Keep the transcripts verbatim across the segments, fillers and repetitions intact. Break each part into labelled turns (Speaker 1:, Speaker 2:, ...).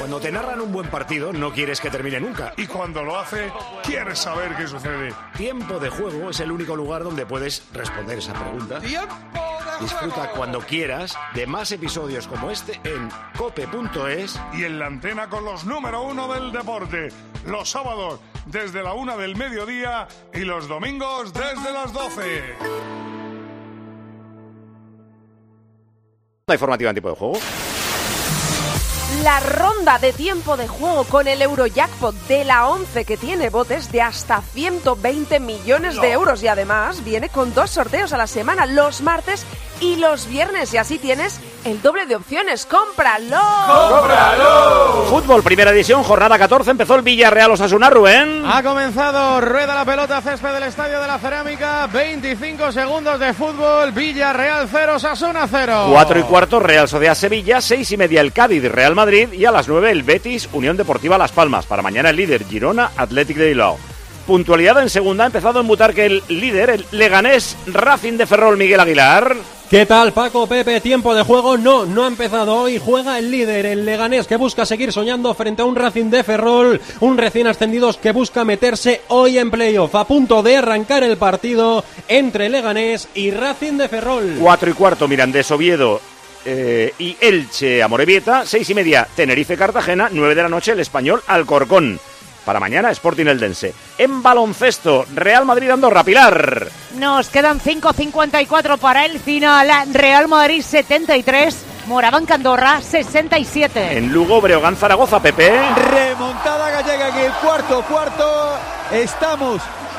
Speaker 1: Cuando te narran un buen partido, no quieres que termine nunca.
Speaker 2: Y cuando lo hace, quieres saber qué sucede.
Speaker 1: Tiempo de Juego es el único lugar donde puedes responder esa pregunta.
Speaker 2: ¡Tiempo de
Speaker 1: Disfruta
Speaker 2: juego!
Speaker 1: cuando quieras de más episodios como este en cope punto es.
Speaker 2: Y en la antena con los número uno del deporte. Los sábados desde la una del mediodía y los domingos desde las doce.
Speaker 1: La informativa en Tiempo de Juego.
Speaker 3: La ronda de Tiempo de Juego con el Eurojackpot de la once, que tiene botes de hasta ciento veinte millones de euros y además viene con dos sorteos a la semana, los martes y los viernes, y así tienes el doble de opciones. ¡Cómpralo!
Speaker 4: ¡Cómpralo!
Speaker 5: Fútbol, primera división, jornada catorce, empezó el Villarreal Osasuna, Rubén.
Speaker 4: Ha comenzado, rueda la pelota, césped del Estadio de la Cerámica, veinticinco segundos de fútbol, Villarreal cero, Osasuna cero.
Speaker 5: Cuatro y cuarto, Real Sociedad Sevilla, seis y media el Cádiz, Real Madrid, y a las nueve el Betis, Unión Deportiva Las Palmas. Para mañana el líder, Girona, Athletic de Bilbao. Puntualidad en segunda, ha empezado en Butarque el líder, el Leganés, Racing de Ferrol, Miguel Aguilar.
Speaker 6: ¿Qué tal, Paco, Pepe? Tiempo de juego. No, no ha empezado hoy. Juega el líder, el Leganés, que busca seguir soñando frente a un Racing de Ferrol, un recién ascendidos que busca meterse hoy en playoff. A punto de arrancar el partido entre Leganés y Racing de Ferrol.
Speaker 5: Cuatro y cuarto, Mirandés Oviedo eh, y Elche Amorebieta. Seis y media, Tenerife Cartagena. Nueve de la noche, el Español Alcorcón. Para mañana, Sporting Eldense. En baloncesto, Real Madrid Andorra, Pilar.
Speaker 7: Nos quedan cinco cincuenta y cuatro para el final. Real Madrid setenta y tres, Moraván Andorra sesenta y siete.
Speaker 5: En Lugo, Breogán Zaragoza, Pepe.
Speaker 8: Remontada gallega en el cuarto cuarto. Estamos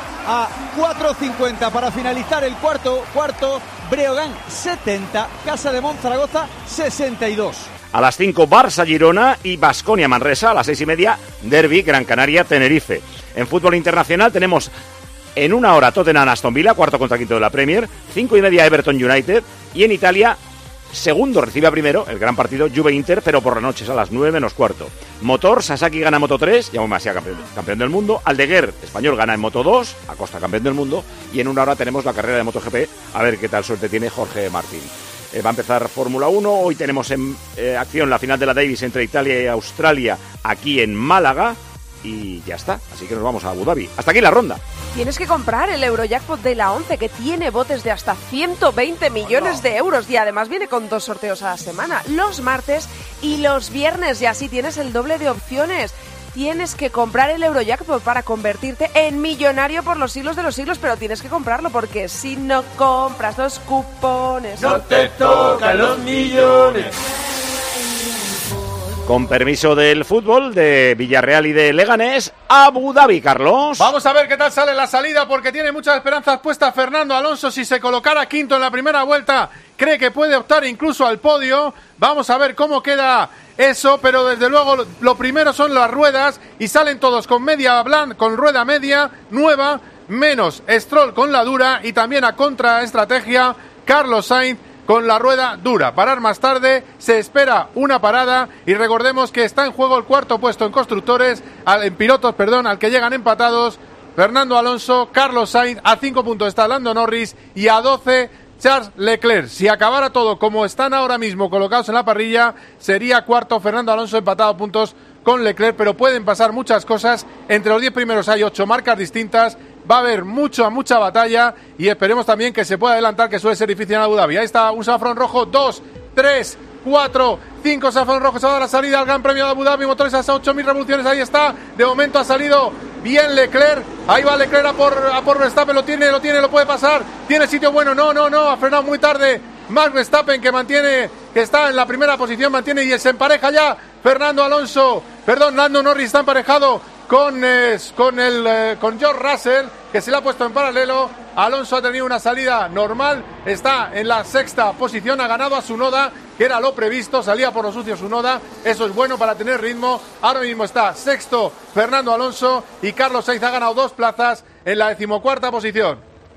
Speaker 8: a cuatro cincuenta para finalizar el cuarto cuarto. Breogán setenta, Casa de Monzaragoza sesenta y dos.
Speaker 5: A las cinco, Barça Girona y Baskonia Manresa. A las seis y media, Derby Gran Canaria Tenerife. En fútbol internacional tenemos en una hora Tottenham Aston Villa, cuarto contra quinto de la Premier. Cinco y media Everton United. Y en Italia, segundo recibe a primero, el gran partido Juve Inter, pero por la noche es a las nueve menos cuarto. Motor, Sasaki gana Moto tres, Yamamashia campeón, campeón del mundo. Aldeguer, español, gana en Moto dos, Acosta campeón del mundo. Y en una hora tenemos la carrera de MotoGP, a ver qué tal suerte tiene Jorge Martín. Eh, va a empezar Fórmula uno, hoy tenemos en eh, acción la final de la Davis entre Italia y Australia aquí en Málaga y ya está, así que nos vamos a Abu Dhabi. Hasta aquí la ronda.
Speaker 3: Tienes que comprar el Eurojackpot de la once, que tiene botes de hasta ciento veinte millones de euros y además viene con dos sorteos a la semana, los martes y los viernes, y así tienes el doble de opciones. Tienes que comprar el Eurojackpot para convertirte en millonario por los siglos de los siglos, pero tienes que comprarlo porque si no compras los cupones
Speaker 4: No te tocan los millones.
Speaker 5: Con permiso del fútbol de Villarreal y de Leganés, Abu Dhabi, Carlos.
Speaker 4: Vamos a ver qué tal sale la salida, porque tiene muchas esperanzas puestas Fernando Alonso. Si se colocara quinto en la primera vuelta, cree que puede optar incluso al podio. Vamos a ver cómo queda eso, pero desde luego lo primero son las ruedas y salen todos con media blanca, con rueda media nueva, menos Stroll con la dura, y también a contraestrategia Carlos Sainz con la rueda dura. Parar más tarde, se espera una parada y recordemos que está en juego el cuarto puesto en constructores, al, en pilotos, perdón, al que llegan empatados Fernando Alonso, Carlos Sainz. A cinco puntos está Lando Norris y a doce Charles Leclerc. Si acabara todo como están ahora mismo colocados en la parrilla, sería cuarto Fernando Alonso, empatado a puntos con Leclerc, pero pueden pasar muchas cosas. Entre los diez primeros hay ocho marcas distintas. Va a haber mucha, mucha batalla y esperemos también que se pueda adelantar, que suele ser difícil en Abu Dhabi. Ahí está un safrón rojo, dos, tres, cuatro, cinco safrón rojos. Se va a dar la salida al Gran Premio de Abu Dhabi, motores hasta ocho mil revoluciones, ahí está. De momento ha salido bien Leclerc, ahí va Leclerc a por, a por Verstappen, lo tiene, lo tiene, lo puede pasar. Tiene sitio bueno, no, no, no, ha frenado muy tarde Max Verstappen, que mantiene, que está en la primera posición, mantiene y se empareja ya Fernando Alonso, perdón, Lando Norris está emparejado con, eh, con, el, eh, con George Russell, que se le ha puesto en paralelo. Alonso ha tenido una salida normal, está en la sexta posición, ha ganado a Tsunoda, que era lo previsto, salía por los sucios Tsunoda, eso es bueno para tener ritmo. Ahora mismo está sexto Fernando Alonso y Carlos Sainz ha ganado dos plazas en la decimocuarta posición.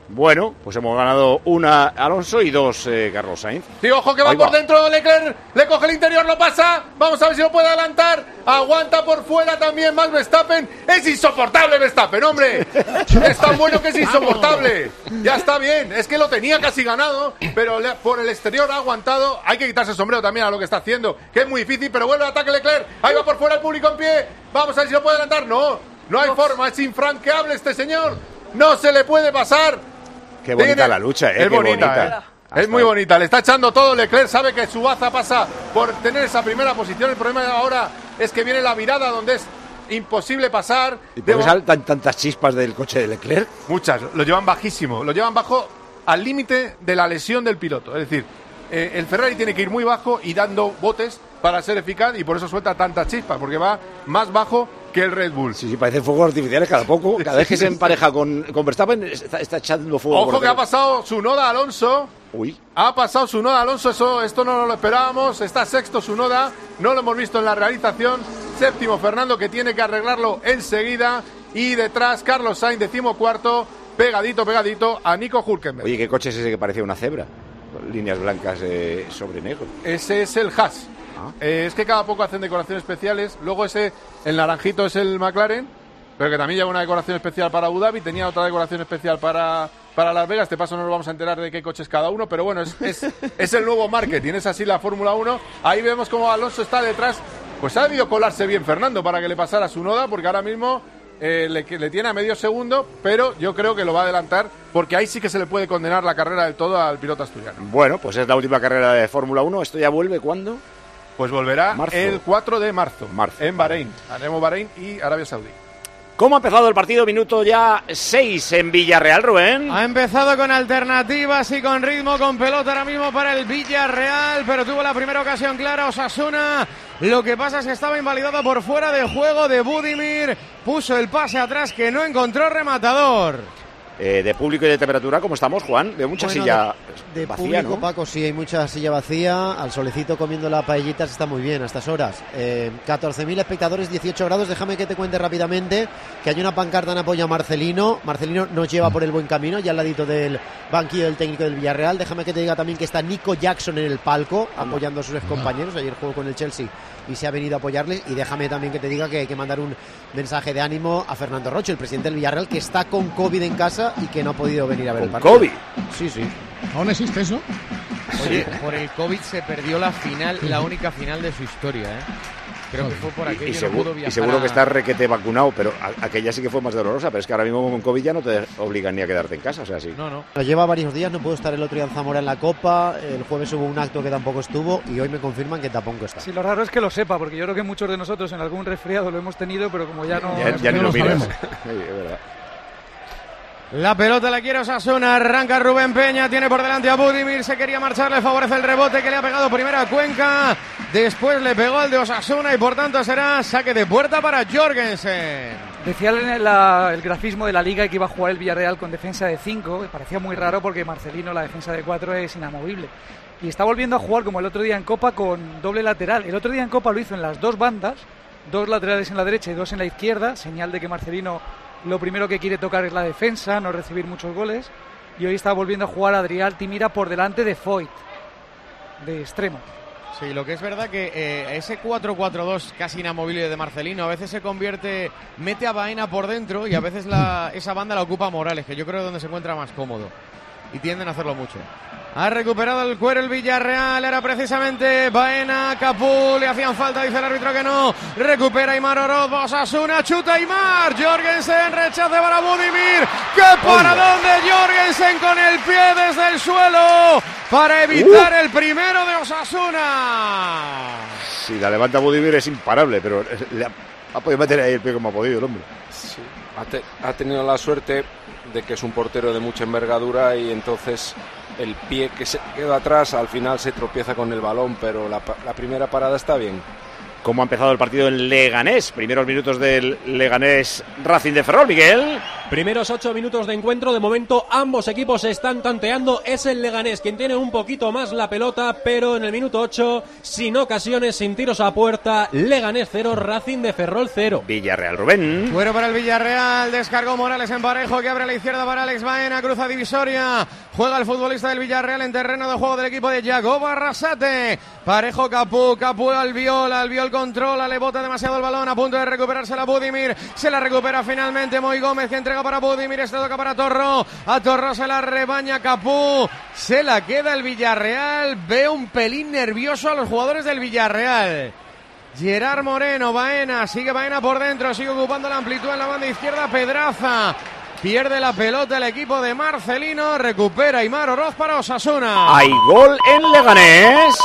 Speaker 5: Bueno, pues hemos ganado una Alonso y dos eh, Carlos Sainz.
Speaker 4: Sí, ojo que va
Speaker 5: Ahí
Speaker 4: por
Speaker 5: va.
Speaker 4: dentro Leclerc, le coge el interior, lo pasa, vamos a ver si lo puede adelantar, aguanta por fuera también Max Verstappen, es insoportable Verstappen, hombre, es tan bueno que es insoportable, ya está bien, es que lo tenía casi ganado, pero le, por el exterior ha aguantado, hay que quitarse el sombrero también a lo que está haciendo, que es muy difícil, pero vuelve al ataque Leclerc, ahí va por fuera el público en pie, vamos a ver si lo puede adelantar, no, no hay forma, es infranqueable este señor, no se le puede pasar.
Speaker 5: Qué bonita
Speaker 4: Tiene,
Speaker 5: la lucha, ¿eh?
Speaker 4: Es
Speaker 5: Qué
Speaker 4: bonita,
Speaker 5: bonita.
Speaker 4: ¿eh? Es muy bonita, le está echando todo Leclerc, sabe que Subaza pasa por tener esa primera posición, el problema ahora es que viene la virada donde es imposible pasar.
Speaker 5: ¿Y por qué
Speaker 4: Debo...
Speaker 5: saltan tantas chispas del coche de Leclerc?
Speaker 4: Muchas, lo llevan bajísimo, lo llevan bajo al límite de la lesión del piloto, es decir, eh, el Ferrari tiene que ir muy bajo y dando botes para ser eficaz y por eso suelta tantas chispas, porque va más bajo que el Red Bull.
Speaker 5: Sí, sí, parecen fuegos artificiales cada poco. Cada vez que se empareja con, con Verstappen está, está echando fuego.
Speaker 4: Ojo que ha pasado Tsunoda Alonso.
Speaker 5: Uy.
Speaker 4: Ha pasado Tsunoda Alonso, eso, esto no lo esperábamos. Está sexto Tsunoda, no lo hemos visto en la realización. Séptimo Fernando, que tiene que arreglarlo enseguida. Y detrás Carlos Sainz, decimocuarto, pegadito, pegadito a Nico Hülkenberg.
Speaker 5: Oye, ¿qué coche es ese que parecía una cebra? Con líneas blancas eh, sobre negro.
Speaker 4: Ese es el Haas.
Speaker 5: Ah.
Speaker 4: Eh, es que cada poco hacen decoraciones especiales. Luego ese, el naranjito es el McLaren, pero que también lleva una decoración especial para Abu Dhabi. Tenía otra decoración especial para, para Las Vegas. Este paso no nos vamos a enterar de qué coche es cada uno, pero bueno, es, es, es el nuevo marketing. Es así la Fórmula uno. Ahí vemos cómo Alonso está detrás. Pues ha debido colarse bien Fernando para que le pasara a Tsunoda, porque ahora mismo eh, le, le tiene a medio segundo, pero yo creo que lo va a adelantar, porque ahí sí que se le puede condenar la carrera del todo al piloto asturiano.
Speaker 5: Bueno, pues es la última carrera de Fórmula uno. ¿Esto ya vuelve cuándo?
Speaker 4: Pues volverá
Speaker 5: Marzo.
Speaker 4: el cuatro de marzo,
Speaker 5: Marzo,
Speaker 4: en Bahrein. Haremos Bahrein y Arabia Saudí.
Speaker 5: ¿Cómo ha empezado el partido? Minuto ya seis en Villarreal, Rubén.
Speaker 6: Ha empezado con alternativas y con ritmo, con pelota ahora mismo para el Villarreal, pero tuvo la primera ocasión clara Osasuna. Lo que pasa es que estaba invalidado por fuera de juego de Budimir. Puso el pase atrás que no encontró rematador.
Speaker 5: Eh, de público y de temperatura, ¿cómo estamos, Juan? De mucha
Speaker 9: Bueno,
Speaker 5: silla
Speaker 9: de, de
Speaker 5: vacía,
Speaker 9: público,
Speaker 5: ¿no?
Speaker 9: Paco, sí, hay mucha silla vacía. Al solecito comiendo las paellitas está muy bien a estas horas. Eh, catorce mil espectadores, dieciocho grados. Déjame que te cuente rápidamente que hay una pancarta en apoyo a Marcelino. Marcelino nos lleva por el buen camino, ya al ladito del banquillo del técnico del Villarreal. Déjame que te diga también que está Nico Jackson en el palco apoyando a sus excompañeros. Ayer jugó con el Chelsea y se ha venido a apoyarles. Y déjame también que te diga que hay que mandar un mensaje de ánimo a Fernando Rocho, el presidente del Villarreal, que está con COVID en casa y que no ha podido venir a ver
Speaker 5: ¿Con
Speaker 9: el partido.
Speaker 5: COVID?
Speaker 9: Sí, sí.
Speaker 10: ¿Aún existe eso?
Speaker 11: Oye, por el COVID se perdió la final, la única final de su historia, ¿eh? Creo que fue por aquello
Speaker 5: Y,
Speaker 11: y no
Speaker 5: seguro,
Speaker 11: pudo
Speaker 5: y
Speaker 11: viajar
Speaker 5: seguro
Speaker 11: a-
Speaker 5: que está requete vacunado, pero a- aquella sí que fue más dolorosa, pero es que ahora mismo con COVID ya no te obligan ni a quedarte en casa, o sea, sí.
Speaker 11: No, no.
Speaker 9: Lo lleva varios días, no puedo estar el otro día en Zamora en la Copa, el jueves hubo un acto que tampoco estuvo y hoy me confirman que tampoco está.
Speaker 10: Sí, lo raro es que lo sepa, porque yo creo que muchos de nosotros en algún resfriado lo hemos tenido, pero como ya no...
Speaker 5: Ya, ya ni
Speaker 10: no
Speaker 5: lo miras.
Speaker 10: sabemos.
Speaker 5: Sí, es verdad.
Speaker 6: La pelota la quiere Osasuna, arranca Rubén Peña, tiene por delante a Budimir, se quería marchar, le favorece el rebote que le ha pegado primero a Cuenca, después le pegó al de Osasuna y por tanto será saque de puerta para Jorgensen.
Speaker 10: Decía en la- el grafismo de la Liga que iba a jugar el Villarreal con defensa de cinco, me parecía muy raro porque Marcelino la defensa de cuatro es inamovible. Y está volviendo a jugar como el otro día en Copa con doble lateral. El otro día en Copa lo hizo en las dos bandas, dos laterales en la derecha y dos en la izquierda, señal de que Marcelino lo primero que quiere tocar es la defensa, no recibir muchos goles. Y hoy está volviendo a jugar Adrià Altimira por delante de Foyt, de extremo.
Speaker 11: Sí, lo que es verdad que eh, ese cuatro cuatro dos casi inamovible de Marcelino a veces se convierte, mete a Baena por dentro y a veces la, esa banda la ocupa Morales, que yo creo que es donde se encuentra más cómodo. Y tienden a hacerlo mucho.
Speaker 6: Ha recuperado el cuero el Villarreal, era precisamente Baena, Capú, le hacían falta, dice el árbitro que no. Recupera Aimar Oroz, Osasuna, chuta Aimar, Jorgensen, rechace para Budimir. ¡Qué paradón de Jorgensen con el pie desde el suelo para evitar el primero de Osasuna!
Speaker 5: Si la levanta Budimir es imparable, pero le ha, ha podido meter ahí el pie como ha podido el hombre.
Speaker 12: Sí, ha, te- ha tenido la suerte de que es un portero de mucha envergadura y entonces el pie que se queda atrás al final se tropieza con el balón, pero la, pa- la primera parada está bien.
Speaker 5: ¿Cómo ha empezado el partido en Leganés? Primeros minutos del Leganés Racing de Ferrol, Miguel.
Speaker 6: Primeros ocho minutos de encuentro, de momento ambos equipos se están tanteando, es el Leganés quien tiene un poquito más la pelota, pero en el minuto ocho, sin ocasiones, sin tiros a puerta, Leganés cero, Racing de Ferrol cero.
Speaker 5: Villarreal, Rubén.
Speaker 11: Bueno para el Villarreal, descargó Morales en Parejo, que abre a la izquierda para Alex Baena, cruza divisoria, juega el futbolista del Villarreal en terreno de juego del equipo de Jacobo Arrasate. Parejo, Capú, Capú Albiol, Albiol controla, le bota demasiado el balón, a punto de recuperarse la Budimir, se la recupera finalmente Moy Gómez, que entrega para Budimir, este toca para Torró, a Torró se la rebaña Capú, se la queda el Villarreal, ve un pelín nervioso a los jugadores del Villarreal. Gerard Moreno, Baena, sigue Baena por dentro, sigue ocupando la amplitud en la banda izquierda, Pedraza. Pierde la pelota el equipo de Marcelino, recupera Aimar Oroz para Osasuna.
Speaker 5: Hay gol en Leganés.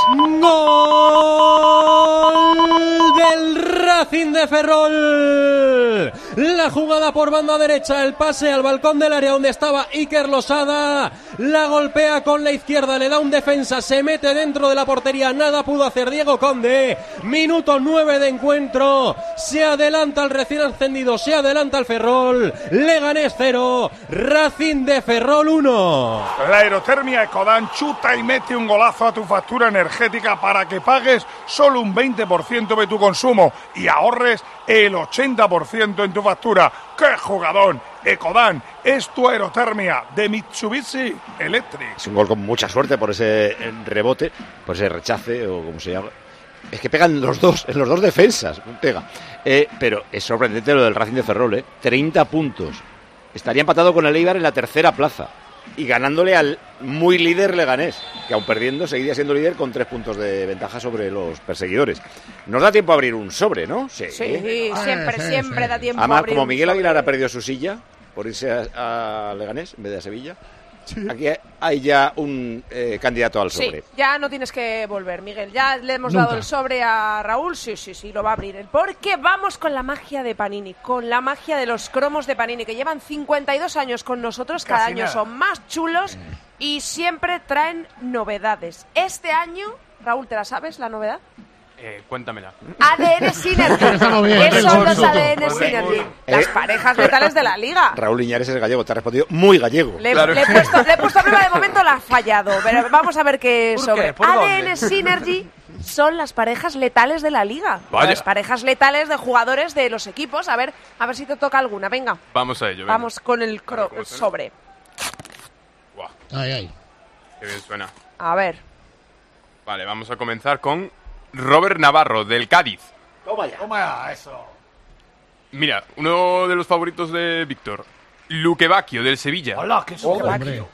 Speaker 6: Gol del Racing de Ferrol. La jugada por banda derecha, el pase al balcón del área donde estaba Iker Losada. La golpea con la izquierda, le da un defensa, se mete dentro de la portería. Nada pudo hacer Diego Conde. Minuto nueve de encuentro. Se adelanta el recién ascendido, se adelanta el Ferrol. Leganés cero, Racing de Ferrol uno.
Speaker 2: La aerotermia Ecodan chuta y mete un golazo a tu factura energética para que pagues solo un veinte por ciento de tu consumo y ahorres el ochenta por ciento en tu factura. ¡Qué jugadón! Ecodan es tu aerotermia de Mitsubishi Electric.
Speaker 5: Es un gol con mucha suerte por ese rebote, por ese rechace o como se llama. Es que pegan los dos, en los dos defensas, pega. Eh, pero es sorprendente lo del Racing de Ferrol, ¿eh? treinta puntos. Estaría empatado con el Eibar en la tercera plaza y ganándole al muy líder Leganés, que aun perdiendo seguiría siendo líder con tres puntos de ventaja sobre los perseguidores. Nos da tiempo a abrir un sobre, ¿no? Sí,
Speaker 3: sí siempre, sí, siempre sí. da tiempo
Speaker 5: Además,
Speaker 3: a abrir
Speaker 5: como
Speaker 3: un
Speaker 5: Miguel
Speaker 3: sobre.
Speaker 5: Aguilar ha perdido su silla por irse a, a Leganés en vez de a Sevilla, sí. Aquí hay ya un eh, candidato al sobre.
Speaker 3: Sí, ya no tienes que volver, Miguel. Ya le hemos
Speaker 13: Nunca.
Speaker 3: dado el sobre a Raúl. Sí, sí, sí, lo va a abrir. Porque vamos con la magia de Panini, con la magia de los cromos de Panini, que llevan cincuenta y dos años con nosotros. Cada
Speaker 2: Casi
Speaker 3: año
Speaker 2: nada.
Speaker 3: son más chulos y siempre traen novedades. Este año, Raúl, ¿te la sabes, la novedad?
Speaker 14: Eh, cuéntamela.
Speaker 3: A D N Synergy.
Speaker 13: Estamos bien,
Speaker 3: ¿Qué son los
Speaker 13: Jesús.
Speaker 3: A D N Synergy? Las parejas letales de la liga.
Speaker 5: Raúl Iñares es gallego, te ha respondido muy gallego.
Speaker 3: Le, le he puesto, le he puesto a prueba, de momento la ha fallado. Pero vamos a ver qué
Speaker 14: ¿Por
Speaker 3: sobre.
Speaker 14: qué? ¿Por
Speaker 3: A
Speaker 14: dónde?
Speaker 3: D N Synergy son las parejas letales de la liga.
Speaker 14: Vaya.
Speaker 3: Las parejas letales de jugadores de los equipos. A ver, a ver si te toca alguna. Venga,
Speaker 14: Vamos a ello. venga.
Speaker 3: vamos con el cro-
Speaker 14: ¿cómo suena?
Speaker 3: sobre.
Speaker 14: Buah,
Speaker 13: Ay, ay.
Speaker 14: qué bien suena.
Speaker 3: A ver.
Speaker 14: Vale, vamos a comenzar con Robert Navarro, del Cádiz.
Speaker 2: Toma ya, eso.
Speaker 14: Mira, uno de los favoritos de Víctor. Luque Bacchio, del Sevilla.
Speaker 2: Hola, que es un
Speaker 13: Hombre.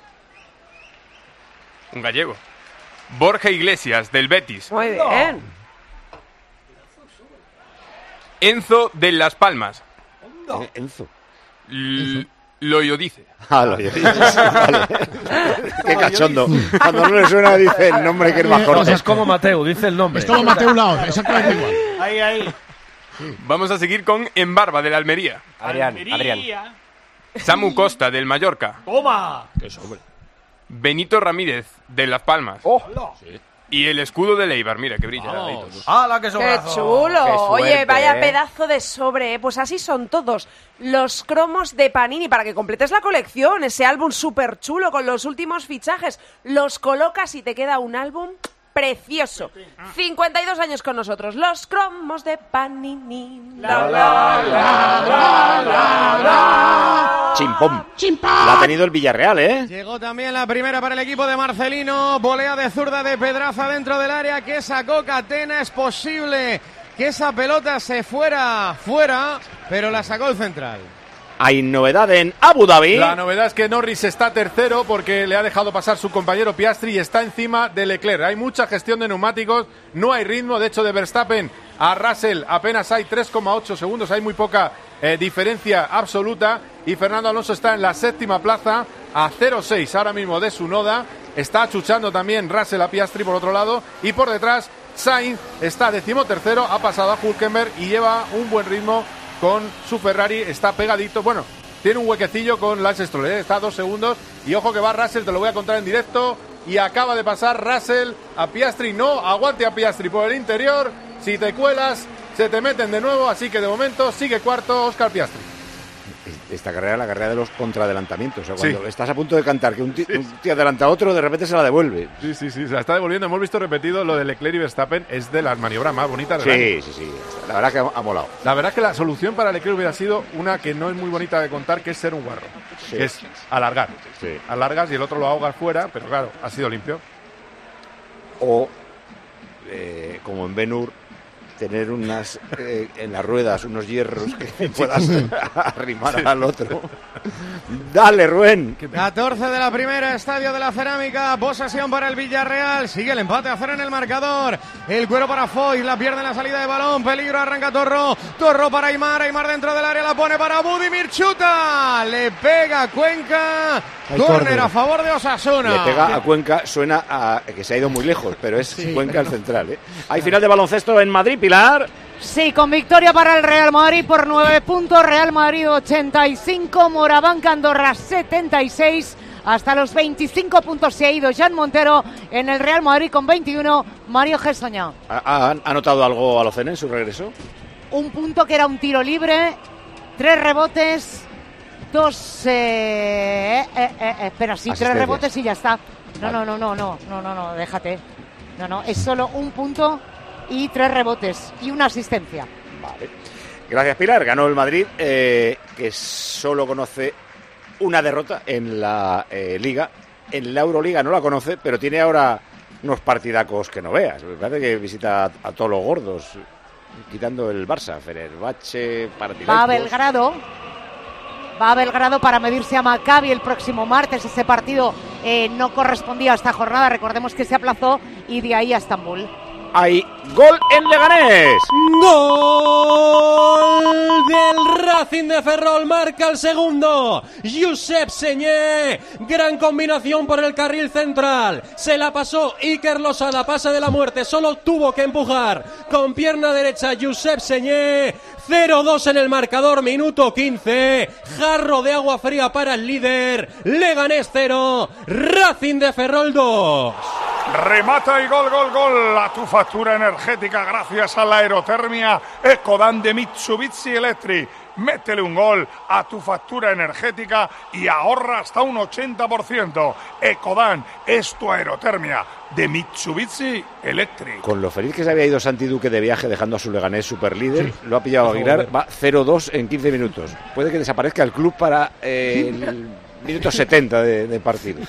Speaker 14: Un gallego. Borja Iglesias, del Betis.
Speaker 3: Muy bien.
Speaker 14: Enzo, de Las Palmas.
Speaker 5: Eh, Enzo.
Speaker 14: L- Loyodice.
Speaker 5: Ah, lo dices. Vale. Qué cachondo. Cuando no le suena dice el nombre que es más corto.
Speaker 15: Es como Mateo, dice el nombre.
Speaker 13: Es como Mateo Laos, exactamente igual.
Speaker 2: Ahí, ahí.
Speaker 14: Vamos a seguir con Embarba, del Almería.
Speaker 15: Adrián, Adrián.
Speaker 14: Samu Costa, del Mallorca.
Speaker 2: Toma.
Speaker 14: Benito Ramírez, de Las Palmas. Y el escudo de Eibar, mira que brilla. Daditos.
Speaker 15: ¡Hala, qué
Speaker 3: ¡Qué
Speaker 15: sobrazo!
Speaker 3: chulo!
Speaker 5: Qué
Speaker 3: Oye,
Speaker 5: suerte,
Speaker 3: vaya
Speaker 5: ¿eh?
Speaker 3: pedazo de sobre. ¿eh? Pues así son todos los cromos de Panini para que completes la colección. Ese álbum súper chulo con los últimos fichajes. Los colocas y te queda un álbum precioso. cincuenta y dos años con nosotros. Los cromos de Panini. La, la, la, la, la, la.
Speaker 5: Chimpón. La ha tenido el Villarreal, ¿eh?
Speaker 11: Llegó también la primera para el equipo de Marcelino. Volea de zurda de Pedraza dentro del área que sacó Catena. Es posible que esa pelota se fuera fuera, pero la sacó el central.
Speaker 5: Hay novedad en Abu Dhabi.
Speaker 4: La novedad es que Norris está tercero porque le ha dejado pasar su compañero Piastri y está encima de Leclerc. Hay mucha gestión de neumáticos, no hay ritmo. De hecho, de Verstappen a Russell apenas hay tres coma ocho segundos. Hay muy poca eh, diferencia absoluta. Y Fernando Alonso está en la séptima plaza a cero coma seis ahora mismo de su Noda. Está achuchando también Russell a Piastri por otro lado. Y por detrás, Sainz está decimotercero, ha pasado a Hülkenberg y lleva un buen ritmo con su Ferrari, está pegadito, bueno, tiene un huequecillo con Lance Stroll, ¿eh? Está a dos segundos, y ojo que va Russell, te lo voy a contar en directo, y acaba de pasar Russell a Piastri, no, aguante a Piastri por el interior, si te cuelas, se te meten de nuevo, así que de momento sigue cuarto Óscar Piastri.
Speaker 5: Esta carrera es la carrera de los contraadelantamientos. O sea, cuando
Speaker 4: Sí.
Speaker 5: estás a punto de cantar que un tío, un tío adelanta a otro, de repente se la devuelve.
Speaker 4: Sí, sí, sí, se la está devolviendo. Hemos visto repetido lo de Leclerc y Verstappen. Es de las maniobras más bonitas del año.
Speaker 5: Sí, sí, sí. La verdad que ha, ha molado.
Speaker 4: La verdad es que la solución para Leclerc hubiera sido una que no es muy bonita de contar, que es ser un guarro.
Speaker 5: Sí.
Speaker 4: Que es alargar.
Speaker 5: Sí.
Speaker 4: Alargas y el otro lo ahogas fuera, pero claro, ha sido limpio.
Speaker 5: O, eh, como en Ben-Hur, tener unas eh, en las ruedas unos hierros que puedas arrimar
Speaker 4: Sí.
Speaker 5: al otro. Dale, Rubén.
Speaker 11: catorce de la primera, Estadio de la Cerámica, posesión para el Villarreal, sigue el empate a cero en el marcador, el cuero para Foy, la pierde en la salida de balón, peligro, arranca Torro, Torro para Aimar, Aimar dentro del área, la pone para Budimir, chuta, le pega Cuenca,
Speaker 9: Hay
Speaker 11: córner
Speaker 9: córner.
Speaker 11: a favor de Osasuna.
Speaker 5: Le pega a Cuenca, suena a que se ha ido muy lejos, pero es Cuenca el central. ¿eh? Hay final de baloncesto en Madrid, Pilar.
Speaker 7: Sí, con victoria para el Real Madrid por nueve puntos, Real Madrid ochenta y cinco, Moraván Andorra setenta y seis. Hasta los veinticinco puntos se ha ido Jan Montero en el Real Madrid con veintiuno, Mario Gessoña.
Speaker 5: ¿Ha, ha notado algo Alocena en su regreso?
Speaker 7: Un punto que era un tiro libre, tres rebotes, dos... Eh, eh, eh, eh, espera, sí, tres
Speaker 5: Asistencias.
Speaker 7: rebotes y ya está. No, no, no, no, no, no, no, no, déjate. No, no, es solo un punto y tres rebotes y una asistencia.
Speaker 5: Vale. Gracias, Pilar. Ganó el Madrid, eh, que solo conoce una derrota en la eh, Liga. En la Euroliga no la conoce, pero tiene ahora unos partidacos que no veas. Me parece que visita a, a todos los gordos, quitando el Barça, Fenerbahce, Panathinaikos.
Speaker 7: Va a Belgrado. Va a Belgrado para medirse a Maccabi el próximo martes. Ese partido eh, no correspondía a esta jornada. Recordemos que se aplazó y de ahí a Estambul.
Speaker 5: Hay gol en Leganés.
Speaker 6: Gol del Racing de Ferrol, marca el segundo. Josep Señé, gran combinación por el carril central. Se la pasó Iker Losada, pase de la muerte, solo tuvo que empujar con pierna derecha Josep Señé. cero dos en el marcador, minuto quince. Jarro de agua fría para el líder. Leganés cero, Racing de Ferrol dos.
Speaker 2: Remata y gol, gol, gol a tu factura energética gracias a la aerotermia Ecodan de Mitsubishi Electric. Métele un gol a tu factura energética y ahorra hasta un ochenta por ciento. Ecodan es tu aerotermia de Mitsubishi Electric.
Speaker 5: Con lo feliz que se había ido Santi Duque de viaje dejando a su Leganés superlíder, lo ha pillado Aguilar, va cero dos en quince minutos. Puede que desaparezca el club para eh, el minuto setenta de, de partido.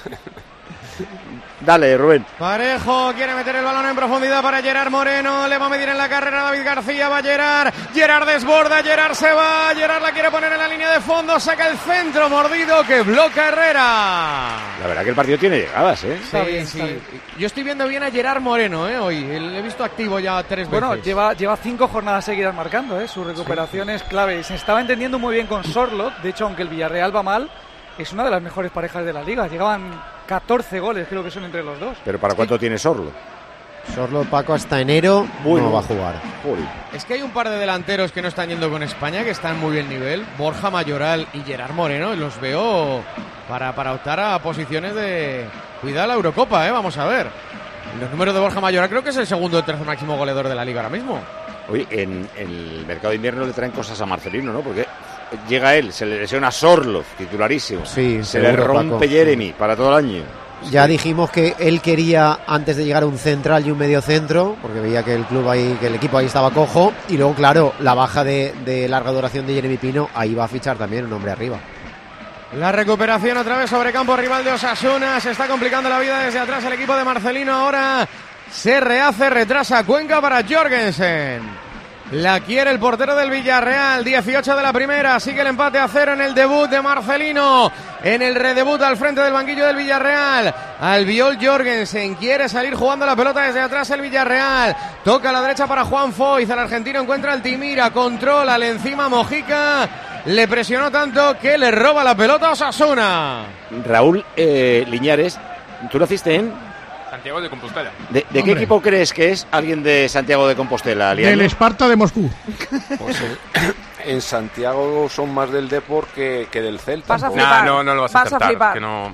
Speaker 5: Dale, Rubén.
Speaker 11: Parejo quiere meter el balón en profundidad para Gerard Moreno. Le va a medir en la carrera David García. Va Gerard. Gerard desborda. Gerard se va. Gerard la quiere poner en la línea de fondo. Saca el centro mordido que bloquea Herrera.
Speaker 5: La verdad que el partido tiene llegadas, ¿eh?
Speaker 11: Sí, bien, sí. Yo estoy viendo bien a Gerard Moreno, ¿eh? Hoy. Le he visto activo ya tres
Speaker 10: Bueno,
Speaker 11: veces.
Speaker 10: lleva, lleva cinco jornadas seguidas marcando, ¿eh? Su recuperación es clave. Se estaba entendiendo muy bien con Sorloth. De hecho, aunque el Villarreal va mal, es una de las mejores parejas de la liga. Llegaban catorce goles, creo que son entre los dos.
Speaker 5: ¿Pero para cuánto tiene Sorlo?
Speaker 9: Sorlo, Paco, hasta enero
Speaker 5: Uy,
Speaker 9: no va a jugar.
Speaker 5: Uy.
Speaker 11: Es que hay un par de delanteros que no están yendo con España, que están muy bien nivel. Borja Mayoral y Gerard Moreno. Y los veo para, para optar a posiciones de... Cuidado la Eurocopa, ¿eh? Vamos a ver. Los números de Borja Mayoral creo que es el segundo o tercer máximo goleador de la liga ahora mismo.
Speaker 5: Oye, en, en el mercado de invierno le traen cosas a Marcelino, ¿no? Porque llega él, se le lesiona Sorloth, titularísimo.
Speaker 9: Sí,
Speaker 5: se le
Speaker 9: seguro,
Speaker 5: rompe
Speaker 9: Paco.
Speaker 5: Jeremy para todo el año.
Speaker 9: Ya dijimos que él quería, antes de llegar, un central y un medio centro, porque veía que el club ahí, que el equipo ahí estaba cojo. Y luego, claro, la baja de, de larga duración de Jeremy Pino, ahí va a fichar también un hombre arriba.
Speaker 11: La recuperación otra vez sobre campo rival de Osasuna. Se está complicando la vida desde atrás el equipo de Marcelino. Ahora se rehace, retrasa Cuenca para Jorgensen. La quiere el portero del Villarreal. dieciocho de la primera. Sigue el empate a cero en el debut de Marcelino. En el redebut al frente del banquillo del Villarreal. Albiol Jorgensen quiere salir jugando la pelota desde atrás el Villarreal. Toca a la derecha para Juan Foyz. El argentino encuentra al Timira. Controla, le encima Mojica. Le presionó tanto que le roba la pelota a Osasuna.
Speaker 5: Raúl eh, Liñares, ¿tú naciste en?
Speaker 14: Santiago de Compostela.
Speaker 5: ¿De, de qué equipo crees que es alguien de Santiago de Compostela? Liaño?
Speaker 13: Del Esparta de Moscú.
Speaker 12: Pues en, en Santiago son más del Depor que, que del Celta.
Speaker 3: Vas a
Speaker 12: ¿no?
Speaker 3: flipar.
Speaker 14: No, no, no lo vas a
Speaker 3: Vas a
Speaker 14: acertar.
Speaker 3: flipar.
Speaker 14: Que no,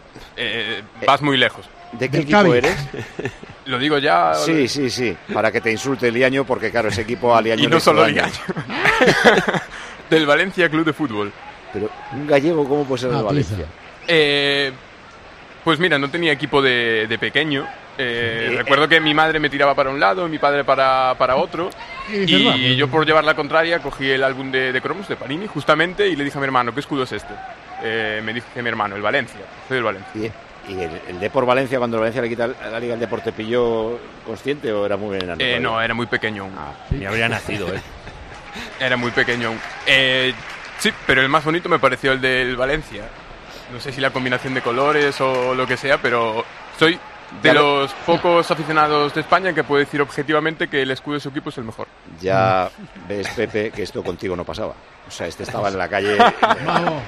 Speaker 14: eh, vas muy lejos.
Speaker 5: ¿De qué
Speaker 13: Del
Speaker 5: equipo
Speaker 13: Cádiz.
Speaker 5: eres?
Speaker 14: Lo digo ya.
Speaker 5: Sí, sí, sí, para que te insulte Liaño, porque claro, ese equipo a Liaño
Speaker 14: Y
Speaker 5: le
Speaker 14: no
Speaker 5: hizo
Speaker 14: solo
Speaker 5: daño.
Speaker 14: Liaño. Del Valencia Club de Fútbol.
Speaker 5: Pero un gallego, ¿cómo puede ser de
Speaker 13: Ah,
Speaker 5: Valencia?
Speaker 14: Eh, pues mira, no tenía equipo de, de pequeño. Eh,
Speaker 5: Sí.
Speaker 14: recuerdo que mi madre me tiraba para un lado, mi padre para, para otro.
Speaker 13: Y dices, va,
Speaker 14: Y
Speaker 13: pues-
Speaker 14: yo, por llevar la contraria, cogí el álbum de, de cromos de Panini, justamente, y le dije a mi hermano, ¿qué escudo es este? Eh, me dice mi hermano, el Valencia. Soy del Valencia.
Speaker 5: ¿Y, y el, el Depor Valencia, cuando el Valencia le quita la Liga, el Depor te pilló consciente o era muy enano?
Speaker 14: Eh,
Speaker 5: todavía?
Speaker 14: no, era muy pequeño aún.
Speaker 15: Ni habría nacido, ¿eh?
Speaker 14: Era muy pequeño aún. Eh, sí, pero el más bonito me pareció el del Valencia. No sé si la combinación de colores o lo que sea, pero soy de
Speaker 5: Ya le-
Speaker 14: los pocos aficionados de España que puede decir objetivamente que el escudo de su equipo es el mejor.
Speaker 5: Ya ves, Pepe, que esto contigo no pasaba. O sea, este estaba en la calle.
Speaker 13: Vamos.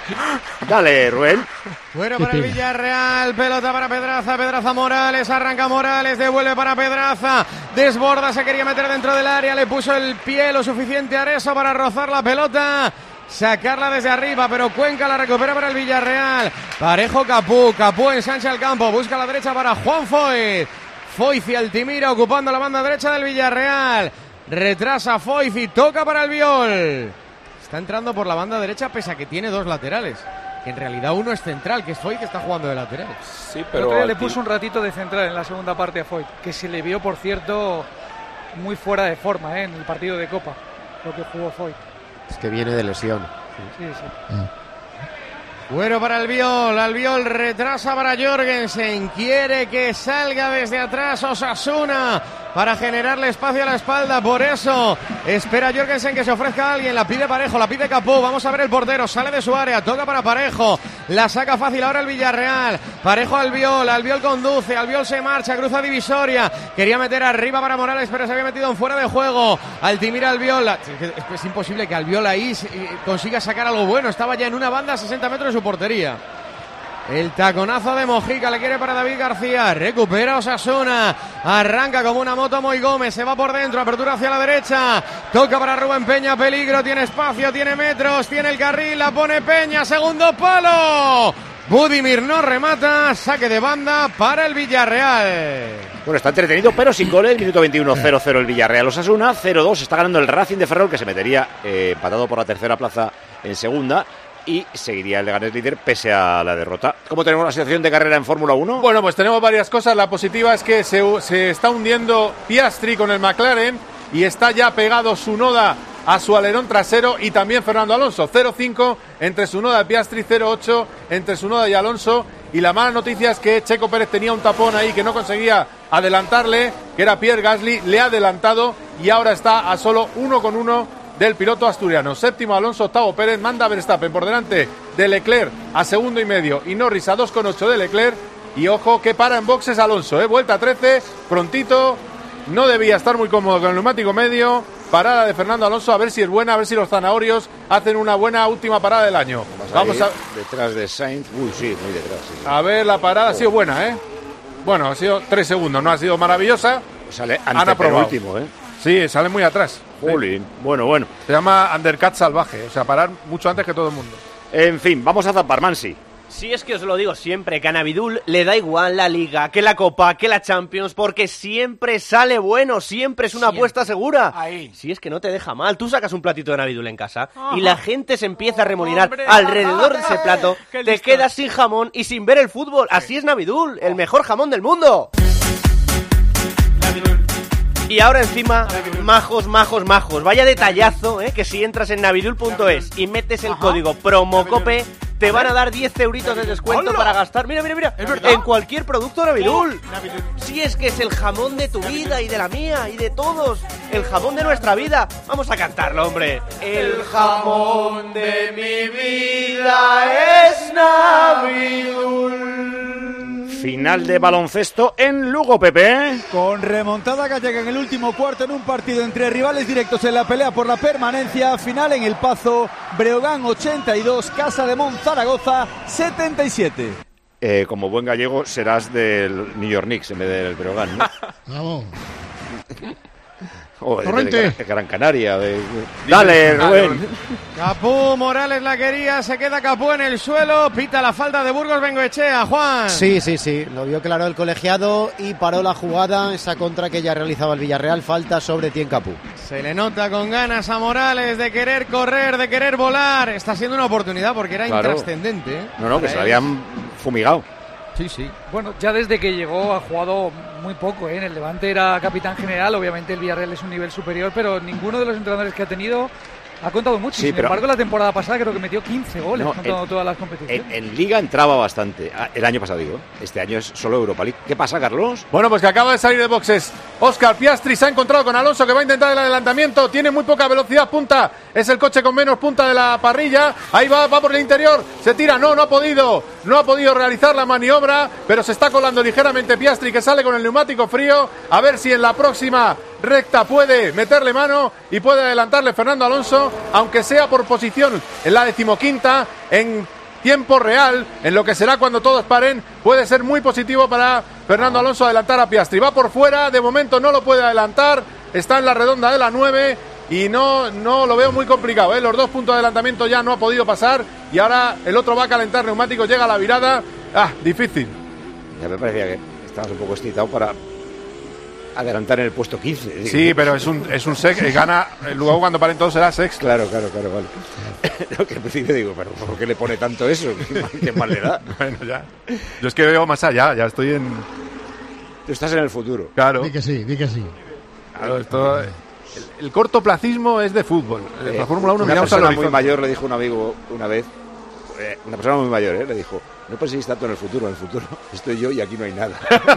Speaker 5: Dale, Rubén.
Speaker 11: Bueno, para el Villarreal, pelota para Pedraza, Pedraza Morales, arranca Morales, devuelve para Pedraza, desborda, se quería meter dentro del área, le puso el pie lo suficiente a Arezzo para rozar la pelota, sacarla desde arriba, pero Cuenca la recupera para el Villarreal. Parejo Capú, Capú ensancha el campo, busca la derecha para Juan Foyth. Foyth y Altimira ocupando la banda derecha del Villarreal. Retrasa Foyth y toca para el Albiol. Está entrando por la banda derecha pese a que tiene dos laterales. Que en realidad uno es central, que es Foyth, que está jugando de lateral.
Speaker 12: Sí,
Speaker 10: El
Speaker 12: pero
Speaker 10: otro día le
Speaker 12: Alti-
Speaker 10: puso un ratito de central en la segunda parte a Foyth, que se le vio, por cierto, muy fuera de forma, ¿eh? En el partido de Copa, lo que jugó Foyth.
Speaker 9: Es que viene de lesión.
Speaker 10: Sí, sí.
Speaker 11: Bueno para Albiol, Albiol retrasa para Jorgensen, quiere que salga desde atrás Osasuna para generarle espacio a la espalda, por eso espera Jorgensen que se ofrezca a alguien, la pide Parejo, la pide Capó, vamos a ver el portero, sale de su área, toca para Parejo, la saca fácil ahora el Villarreal, Parejo Albiol, Albiol conduce, Albiol se marcha, cruza divisoria, quería meter arriba para Morales pero se había metido en fuera de juego, Altimira Albiol, es, que es imposible que Albiol ahí consiga sacar algo bueno, estaba ya en una banda a sesenta metros de su portería. El taconazo de Mojica le quiere para David García, recupera Osasuna, arranca como una moto Moy Gómez, se va por dentro, apertura hacia la derecha, toca para Rubén Peña, peligro, tiene espacio, tiene metros, tiene el carril, la pone Peña, segundo palo, Budimir no remata, saque de banda para el Villarreal.
Speaker 5: Bueno, está entretenido, pero sin goles. Minuto veintiuno, cero cero el Villarreal Osasuna. cero dos está ganando el Racing de Ferrol, que se metería eh, empatado por la tercera plaza en segunda. Y seguiría el Leganés líder pese a la derrota. ¿Cómo tenemos la situación de carrera en Fórmula uno?
Speaker 4: Bueno, pues tenemos varias cosas. La positiva es que se, se está hundiendo Piastri con el McLaren y está ya pegado Tsunoda a su alerón trasero y también Fernando Alonso. cero cinco entre Tsunoda y Piastri, cero ocho entre Tsunoda y Alonso. Y la mala noticia es que Checo Pérez tenía un tapón ahí que no conseguía adelantarle, que era Pierre Gasly, le ha adelantado y ahora está a solo uno con uno del piloto asturiano. Séptimo Alonso, octavo Pérez, manda Verstappen por delante de Leclerc a segundo y medio y Norris a dos con ocho de Leclerc. Y ojo que para en boxes Alonso, ¿eh? Vuelta trece, prontito, no debía estar muy cómodo con el neumático medio. Parada de Fernando Alonso, a ver si es buena, a ver si los zanahorios hacen una buena última parada del año. Vamos a,
Speaker 5: detrás de Sainz, uy, sí, muy detrás. Sí, sí.
Speaker 4: a ver, la parada ha sido buena, ¿eh? Bueno, ha sido tres segundos, no ha sido maravillosa.
Speaker 5: Sale
Speaker 4: Han
Speaker 5: ante
Speaker 4: aprobado.
Speaker 5: penúltimo, ¿eh?
Speaker 4: Sí, sale muy atrás.
Speaker 5: Jolín. Bueno, bueno.
Speaker 4: Se llama undercut salvaje, o sea, parar mucho antes que todo el mundo.
Speaker 5: En fin, vamos a zapar, Mansi.
Speaker 15: Si es que os lo digo siempre, que a Navidul le da igual la Liga, que la Copa, que la Champions, porque siempre sale bueno, siempre es una
Speaker 16: Siempre.
Speaker 15: apuesta segura.
Speaker 16: Ahí.
Speaker 15: Si es que no te deja mal, tú sacas un platito de Navidul en casa
Speaker 16: Ajá.
Speaker 15: y la gente se empieza a remolinar
Speaker 16: Hombre,
Speaker 15: alrededor de ese
Speaker 16: ajá.
Speaker 15: plato,
Speaker 16: Qué
Speaker 15: te
Speaker 16: listo.
Speaker 15: quedas sin jamón y sin ver el fútbol. Así es Navidul, el mejor jamón del mundo. Y ahora encima, majos, majos, majos. Vaya detallazo, ¿eh? Que si entras en navidul punto es y metes el código PROMOCOPE, te van a dar diez euritos de descuento
Speaker 16: ¡Hola!
Speaker 15: para gastar, mira, mira, mira,
Speaker 16: ¿Es verdad?
Speaker 15: en cualquier producto Navidul.
Speaker 16: Oh, Navidul.
Speaker 15: Si es que es el jamón de tu vida y de la mía y de todos, el jamón de nuestra vida. Vamos a cantarlo, hombre. El jamón de mi vida es Navidul.
Speaker 5: Final de baloncesto en Lugo, Pepe.
Speaker 8: Con remontada gallega en el último cuarto en un partido entre rivales directos en la pelea por la permanencia. Final en El Pazo, Breogán ochenta y dos, Casa de Mon Zaragoza setenta y siete.
Speaker 5: Eh, como buen gallego serás del New York Knicks en vez del Breogán, ¿no?
Speaker 13: Vamos.
Speaker 5: O de,
Speaker 13: Torrente.
Speaker 5: de, de Gran Canaria. De... Dale, Rubén.
Speaker 11: Capú, Morales la quería, se queda Capú en el suelo, pita la falta de Burgos Bengoechea, Juan.
Speaker 9: Sí, sí, sí, lo vio claro el colegiado y paró la jugada, esa contra que ya realizaba el Villarreal, falta sobre Tien Capú.
Speaker 11: Se le nota con ganas a Morales de querer correr, de querer volar. Está siendo una oportunidad porque era
Speaker 5: Claro.
Speaker 11: intrascendente. ¿eh?
Speaker 5: No, no, que
Speaker 11: Para
Speaker 5: se
Speaker 11: él.
Speaker 5: lo habían fumigado.
Speaker 11: Sí, sí.
Speaker 10: Bueno, ya desde que llegó ha jugado muy poco, ¿eh? En el Levante era capitán general, obviamente el Villarreal es un nivel superior, pero ninguno de los entrenadores que ha tenido ha contado mucho.
Speaker 5: Sí,
Speaker 10: Sin
Speaker 5: pero-
Speaker 10: embargo, la temporada pasada creo que metió quince goles
Speaker 5: No,
Speaker 10: contando
Speaker 5: en-
Speaker 10: todas las competiciones.
Speaker 5: En, en Liga entraba bastante. Ah, El año pasado, digo. Este año es solo Europa League. ¿Qué pasa, Carlos?
Speaker 4: Bueno, pues que acaba de salir de boxes Óscar Piastri, se ha encontrado con Alonso que va a intentar el adelantamiento, tiene muy poca velocidad, punta, es el coche con menos punta de la parrilla, ahí va, va por el interior, se tira, no, no ha podido, no ha podido realizar la maniobra, pero se está colando ligeramente Piastri que sale con el neumático frío, a ver si en la próxima recta puede meterle mano y puede adelantarle Fernando Alonso, aunque sea por posición en la decimoquinta, en tiempo real, en lo que será cuando todos paren, puede ser muy positivo para Fernando Alonso adelantar a Piastri. Va por fuera, de momento no lo puede adelantar, está en la redonda de la nueve y no, no lo veo muy complicado, ¿eh? Los dos puntos de adelantamiento ya no ha podido pasar y ahora el otro va a calentar neumáticos, llega a la virada, ah, difícil.
Speaker 5: Ya me parecía que estabas un poco excitado para adelantar en el puesto quince.
Speaker 4: Sí, pero es un, es un sex, eh, gana, eh, luego cuando paren todos será sex.
Speaker 5: Claro, claro, claro, vale. Lo que al principio digo, pero ¿por qué le pone tanto eso? ¿Qué mal, qué mal le da?
Speaker 4: Bueno, ya. Yo es que veo más allá, ya estoy en...
Speaker 5: Tú estás en el futuro.
Speaker 4: Claro.
Speaker 13: Di que sí, di que sí.
Speaker 4: Claro, esto... El, el cortoplacismo es de fútbol.
Speaker 5: Eh,
Speaker 4: La Fórmula uno
Speaker 5: una
Speaker 4: miramos al
Speaker 5: persona muy
Speaker 4: horizonte.
Speaker 5: mayor le dijo a un amigo una vez, eh, una persona muy mayor, eh, le dijo, no penséis tanto en el futuro, en el futuro estoy yo y aquí no hay nada.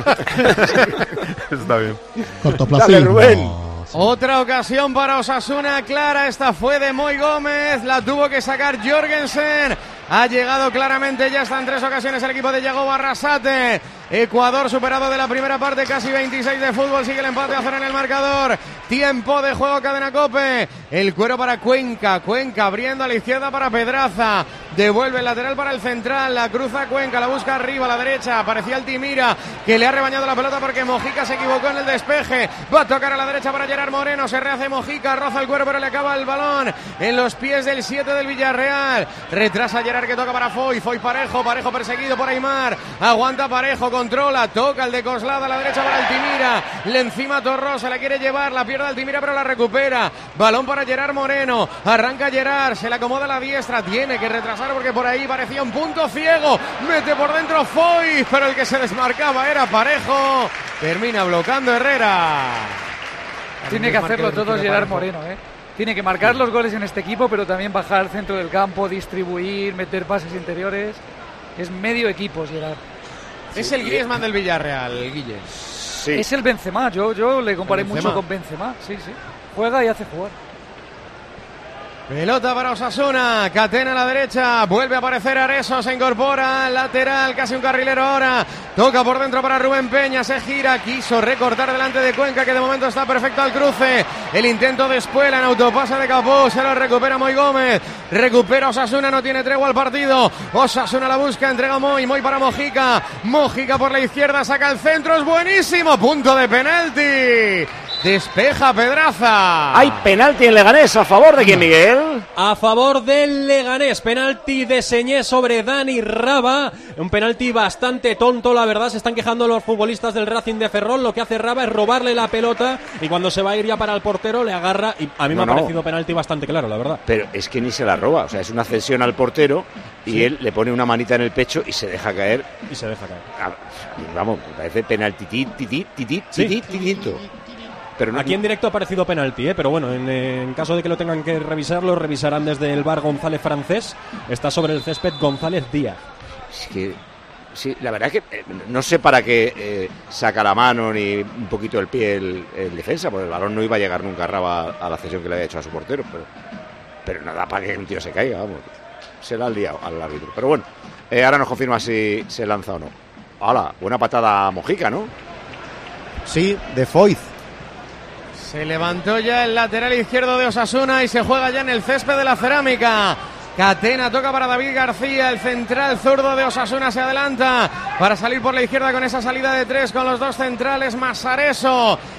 Speaker 4: Está bien.
Speaker 13: Cortoplacismo.
Speaker 5: Dale, Rubén.
Speaker 11: Otra ocasión para Osasuna, clara, esta fue de Moy Gómez, la tuvo que sacar Jorgensen, ha llegado claramente, ya está en tres ocasiones el equipo de Yago Barrasate. Ecuador superado de la primera parte, casi veintiséis de fútbol, sigue el empate a cero en el marcador, tiempo de juego Cadena COPE, el cuero para Cuenca, Cuenca abriendo a la izquierda para Pedraza, devuelve el lateral para el central, la cruza Cuenca, la busca arriba a la derecha, aparecía Altimira, que le ha rebañado la pelota porque Mojica se equivocó en el despeje, va a tocar a la derecha para Gerard Moreno, se rehace Mojica, roza el cuero pero le acaba el balón en los pies del siete del Villarreal, retrasa Gerard que toca para Foy, Foy Parejo, Parejo perseguido por Aimar, aguanta Parejo, controla, toca el de Coslada a la derecha para Altimira, le encima Torró, se la quiere llevar, la pierde Altimira pero la recupera, balón para Gerard Moreno, arranca Gerard, se le acomoda a la diestra, tiene que retrasar porque por ahí parecía un punto ciego, mete por dentro Foy, pero el que se desmarcaba era Parejo, termina bloqueando Herrera.
Speaker 10: Tiene que hacerlo todo Gerard Moreno, ¿eh? Tiene que marcar los goles en este equipo, pero también bajar al centro del campo, distribuir, meter pases interiores. Es medio equipo, Gerard.
Speaker 11: Es el Griezmann del Villarreal, Guille.
Speaker 5: Sí.
Speaker 10: Es el Benzema, yo, yo le comparé
Speaker 11: Benzema.
Speaker 10: mucho con Benzema, sí, sí. Juega y hace jugar.
Speaker 11: Pelota para Osasuna, Catena a la derecha, vuelve a aparecer Areso, se incorpora, lateral, casi un carrilero ahora, toca por dentro para Rubén Peña, se gira, quiso recortar delante de Cuenca que de momento está perfecto al cruce, el intento de Espuela en autopase de Capó, se lo recupera Moy Gómez, recupera Osasuna, no tiene tregua al partido, Osasuna la busca, entrega Moy, Moy para Mojica, Mojica por la izquierda, saca el centro, es buenísimo, punto de penalti, despeja Pedraza.
Speaker 5: Hay penalti en Leganés, ¿a favor de quién, Miguel?
Speaker 6: A favor del Leganés, penalti de Señé sobre Dani Raba, un penalti bastante tonto, la verdad, se están quejando los futbolistas del Racing de Ferrol, lo que hace Raba es robarle la pelota y cuando se va a ir ya para el portero le agarra y a mí
Speaker 5: No,
Speaker 6: me ha
Speaker 5: no.
Speaker 6: parecido penalti bastante claro, la verdad.
Speaker 5: Pero es que ni se la roba, o sea, es una cesión al portero y
Speaker 6: Sí.
Speaker 5: él le pone una manita en el pecho y se deja caer.
Speaker 6: Y se deja caer.
Speaker 5: Ah, Vamos, me parece penalti, titi, titi, titi,
Speaker 6: Sí.
Speaker 5: titi, titito. Pero no,
Speaker 6: Aquí en directo ha parecido penalti, ¿eh? Pero bueno, en, en caso de que lo tengan que revisar, lo revisarán desde el bar González francés. Está sobre el césped González Díaz.
Speaker 5: es que sí, la verdad es que eh, no sé para qué eh, saca la mano ni un poquito el pie el, el defensa, porque el balón no iba a llegar nunca a Raba a la cesión que le había hecho a su portero, pero, pero nada para que un tío se caiga, vamos. Se la ha liado al árbitro. Pero bueno, eh, ahora nos confirma si se lanza o no. ¡Hala! Buena patada a Mojica, ¿no?
Speaker 9: Sí, de Foyz.
Speaker 11: Se levantó ya el lateral izquierdo de Osasuna y se juega ya en el césped de la Cerámica. Catena toca para David García, el central zurdo de Osasuna se adelanta para salir por la izquierda con esa salida de tres con los dos centrales más Areso.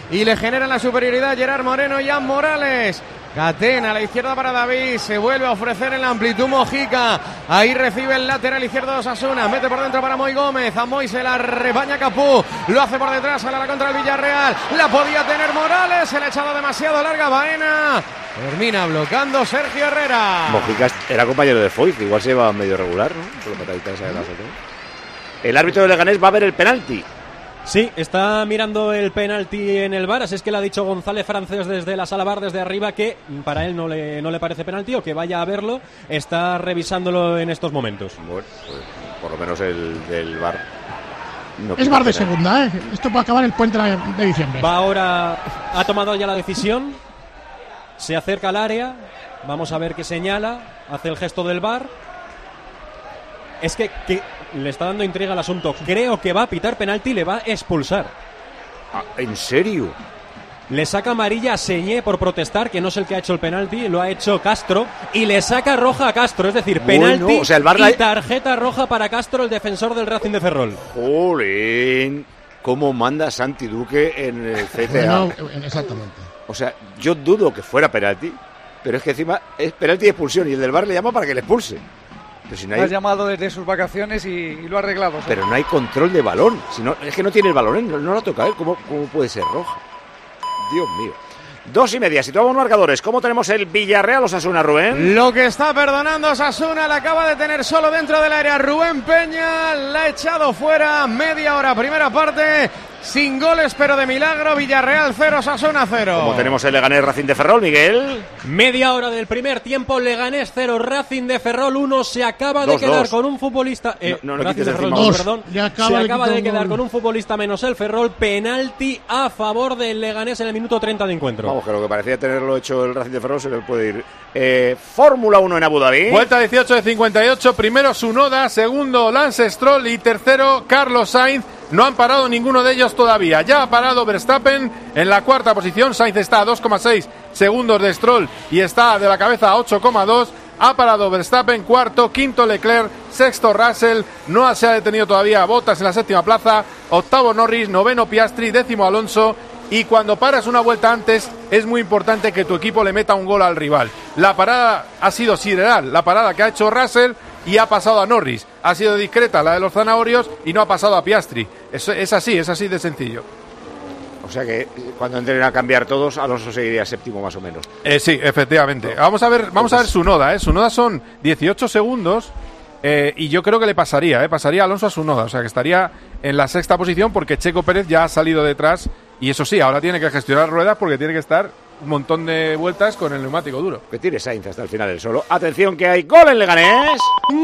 Speaker 11: y le generan la superioridad Gerard Moreno y Jan Morales. Catena a la izquierda para David, se vuelve a ofrecer en la amplitud Mojica, ahí recibe el lateral izquierdo de Osasuna, mete por dentro para Moy Gómez, a Moy se la rebaña Capú, lo hace por detrás, sale a la contra el Villarreal, la podía tener Morales, se le ha echado demasiado larga Baena, termina bloqueando Sergio Herrera.
Speaker 5: Mojica era compañero de Foyt, igual se lleva medio regular, ¿no? Por la patadita esa de la foto. El árbitro de Leganés va a ver el penalti.
Speaker 6: Sí, está mirando el penalti en el V A R. Así es que le ha dicho González Francés desde la sala V A R, desde arriba, que para él no le, no le parece penalti o que vaya a verlo. Está revisándolo en estos momentos.
Speaker 5: Bueno, pues por lo menos el del V A R. No
Speaker 13: es V A R de segunda, ¿eh? Esto puede acabar el puente de diciembre.
Speaker 6: Va ahora, ha tomado ya la decisión. Se acerca al área. Vamos a ver qué señala. Hace el gesto del V A R. Es que, que le está dando intriga al asunto. Creo que va a pitar penalti y le va a expulsar.
Speaker 5: Ah, ¿en serio?
Speaker 6: Le saca amarilla a Señé por protestar, que no es el que ha hecho el penalti, lo ha hecho Castro, y le saca roja a Castro, es decir,
Speaker 5: bueno,
Speaker 6: penalti
Speaker 5: o sea, el V A R
Speaker 6: y
Speaker 5: la...
Speaker 6: tarjeta roja para Castro, el defensor del Racing de Ferrol.
Speaker 5: Jolín, cómo manda Santi Duque en el C T A.
Speaker 13: Bueno, exactamente.
Speaker 5: O sea, yo dudo que fuera penalti, pero es que encima es penalti y expulsión, y el del V A R le llama para que le expulse. Pero si no hay...
Speaker 10: Lo has llamado desde sus vacaciones y, y lo ha arreglado. ¿Sí?
Speaker 5: Pero no hay control de balón. Si no, es que no tiene el balón, ¿eh? no, no lo toca él. ¿Cómo, ¿Cómo puede ser roja? Dios mío. Dos y media, situamos marcadores. ¿Cómo tenemos el Villarreal Osasuna, Rubén?
Speaker 11: Lo que está perdonando Osasuna, la acaba de tener solo dentro del área Rubén Peña, la ha echado fuera, media hora, primera parte, sin goles pero de milagro, Villarreal cero, Osasuna cero.
Speaker 5: ¿Cómo tenemos el Leganés Racing de Ferrol, Miguel?
Speaker 6: Media hora del primer tiempo, Leganés cero, Racing de Ferrol uno, se acaba de
Speaker 5: dos,
Speaker 6: quedar
Speaker 5: dos.
Speaker 6: con un futbolista... Eh,
Speaker 5: no, no, no
Speaker 6: Racing de Ferrol,
Speaker 13: dos,
Speaker 6: perdón.
Speaker 13: acaba
Speaker 6: se
Speaker 13: de
Speaker 6: acaba de quedar
Speaker 13: gol.
Speaker 6: con un futbolista menos el Ferrol, penalti a favor del Leganés en el minuto treinta de encuentro.
Speaker 5: Vamos, que lo que parecía tenerlo hecho el Racing de Ferrol se le puede ir. Eh, Fórmula uno en Abu Dhabi.
Speaker 4: Vuelta dieciocho de cincuenta y ocho, primero Tsunoda, segundo Lance Stroll y tercero Carlos Sainz. No han parado ninguno de ellos todavía. Ya ha parado Verstappen en la cuarta posición. Sainz está a dos coma seis segundos de Stroll y está de la cabeza a ocho coma dos. Ha parado Verstappen, cuarto, quinto Leclerc, sexto Russell. No se ha detenido todavía Bottas en la séptima plaza. Octavo Norris, noveno Piastri, décimo Alonso. Y cuando paras una vuelta antes, es muy importante que tu equipo le meta un gol al rival. La parada ha sido sideral, la parada que ha hecho Russell y ha pasado a Norris. Ha sido discreta la de los zanahorios y no ha pasado a Piastri. Es, es así, es así de sencillo.
Speaker 5: O sea que cuando entren a cambiar todos, Alonso seguiría séptimo más o menos.
Speaker 4: Eh, sí, efectivamente. Vamos a ver, vamos a ver Tsunoda, ¿eh? Tsunoda son dieciocho segundos eh, y yo creo que le pasaría, ¿eh? Pasaría Alonso a Tsunoda, o sea que estaría en la sexta posición porque Checo Pérez ya ha salido detrás. Y eso sí, ahora tiene que gestionar ruedas porque tiene que estar un montón de vueltas con el neumático duro.
Speaker 5: Que tire Sainz hasta el final del solo. Atención que hay gol en Leganés.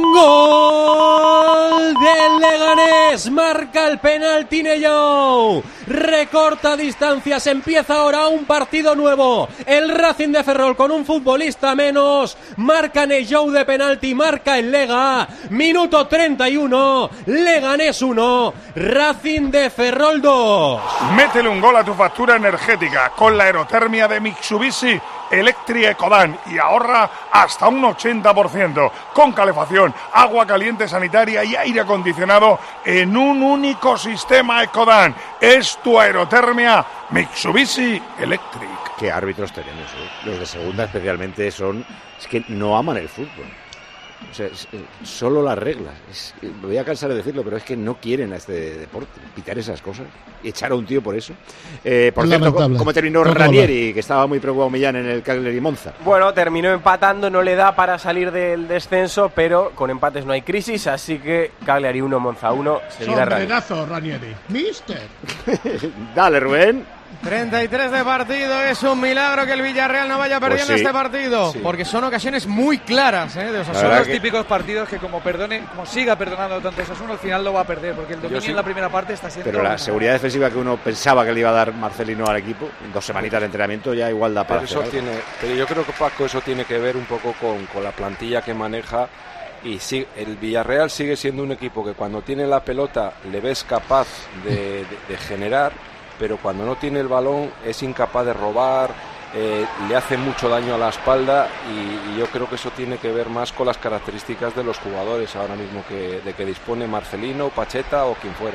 Speaker 6: ¡Gol del Leganés! Marca el penalti Neyou. Recorta distancias. Empieza ahora un partido nuevo. El Racing de Ferrol con un futbolista menos. Marca Neyou de penalti. Marca el Lega. Minuto treinta y uno. Leganés uno. Racing de Ferrol dos.
Speaker 2: Métele un gol a tu factura energética con la aerotermia de Mitsubishi Electric Ecodan y ahorra hasta un ochenta por ciento con calefacción, agua caliente sanitaria y aire acondicionado en un único sistema Ecodan. Es tu aerotermia Mitsubishi Electric.
Speaker 5: Qué árbitros tenemos, ¿eh? Los de segunda especialmente son... Es que no aman el fútbol. O sea, es, eh, solo las reglas. Es, eh, me voy a cansar de decirlo, pero es que no quieren a este deporte pitar esas cosas y echar a un tío por eso. Eh, por cierto, ¿cómo, ¿cómo terminó Ranieri, que estaba muy preocupado Millán en el Cagliari Monza?
Speaker 15: Bueno, terminó empatando, no le da para salir del descenso, pero con empates no hay crisis, así que Cagliari uno, Monza uno, seguida Ranieri.
Speaker 13: Sombrerazo, Ranieri. Mister.
Speaker 5: Dale, Rubén.
Speaker 11: treinta y tres de partido, es un milagro que el Villarreal no vaya perdiendo
Speaker 5: pues sí,
Speaker 11: este partido,
Speaker 5: sí.
Speaker 11: porque son ocasiones muy claras, ¿eh? De Osasuna.
Speaker 10: Son los
Speaker 5: que...
Speaker 10: típicos partidos que como perdone, como siga perdonando tanto Osasuna, al final lo va a perder, porque el dominio
Speaker 5: sí.
Speaker 10: en la primera parte está siendo...
Speaker 5: Pero la seguridad defensiva que uno pensaba que le iba a dar Marcelino al equipo, en dos semanitas de entrenamiento ya igual da para
Speaker 12: pero, eso tiene, pero yo creo que, Paco, eso tiene que ver un poco con, con la plantilla que maneja. Y sí, el Villarreal sigue siendo un equipo que cuando tiene la pelota le ves capaz de, de, de generar, pero cuando no tiene el balón es incapaz de robar, eh, le hace mucho daño a la espalda y, y yo creo que eso tiene que ver más con las características de los jugadores ahora mismo que, de que dispone Marcelino, Pacheta o quien fuera.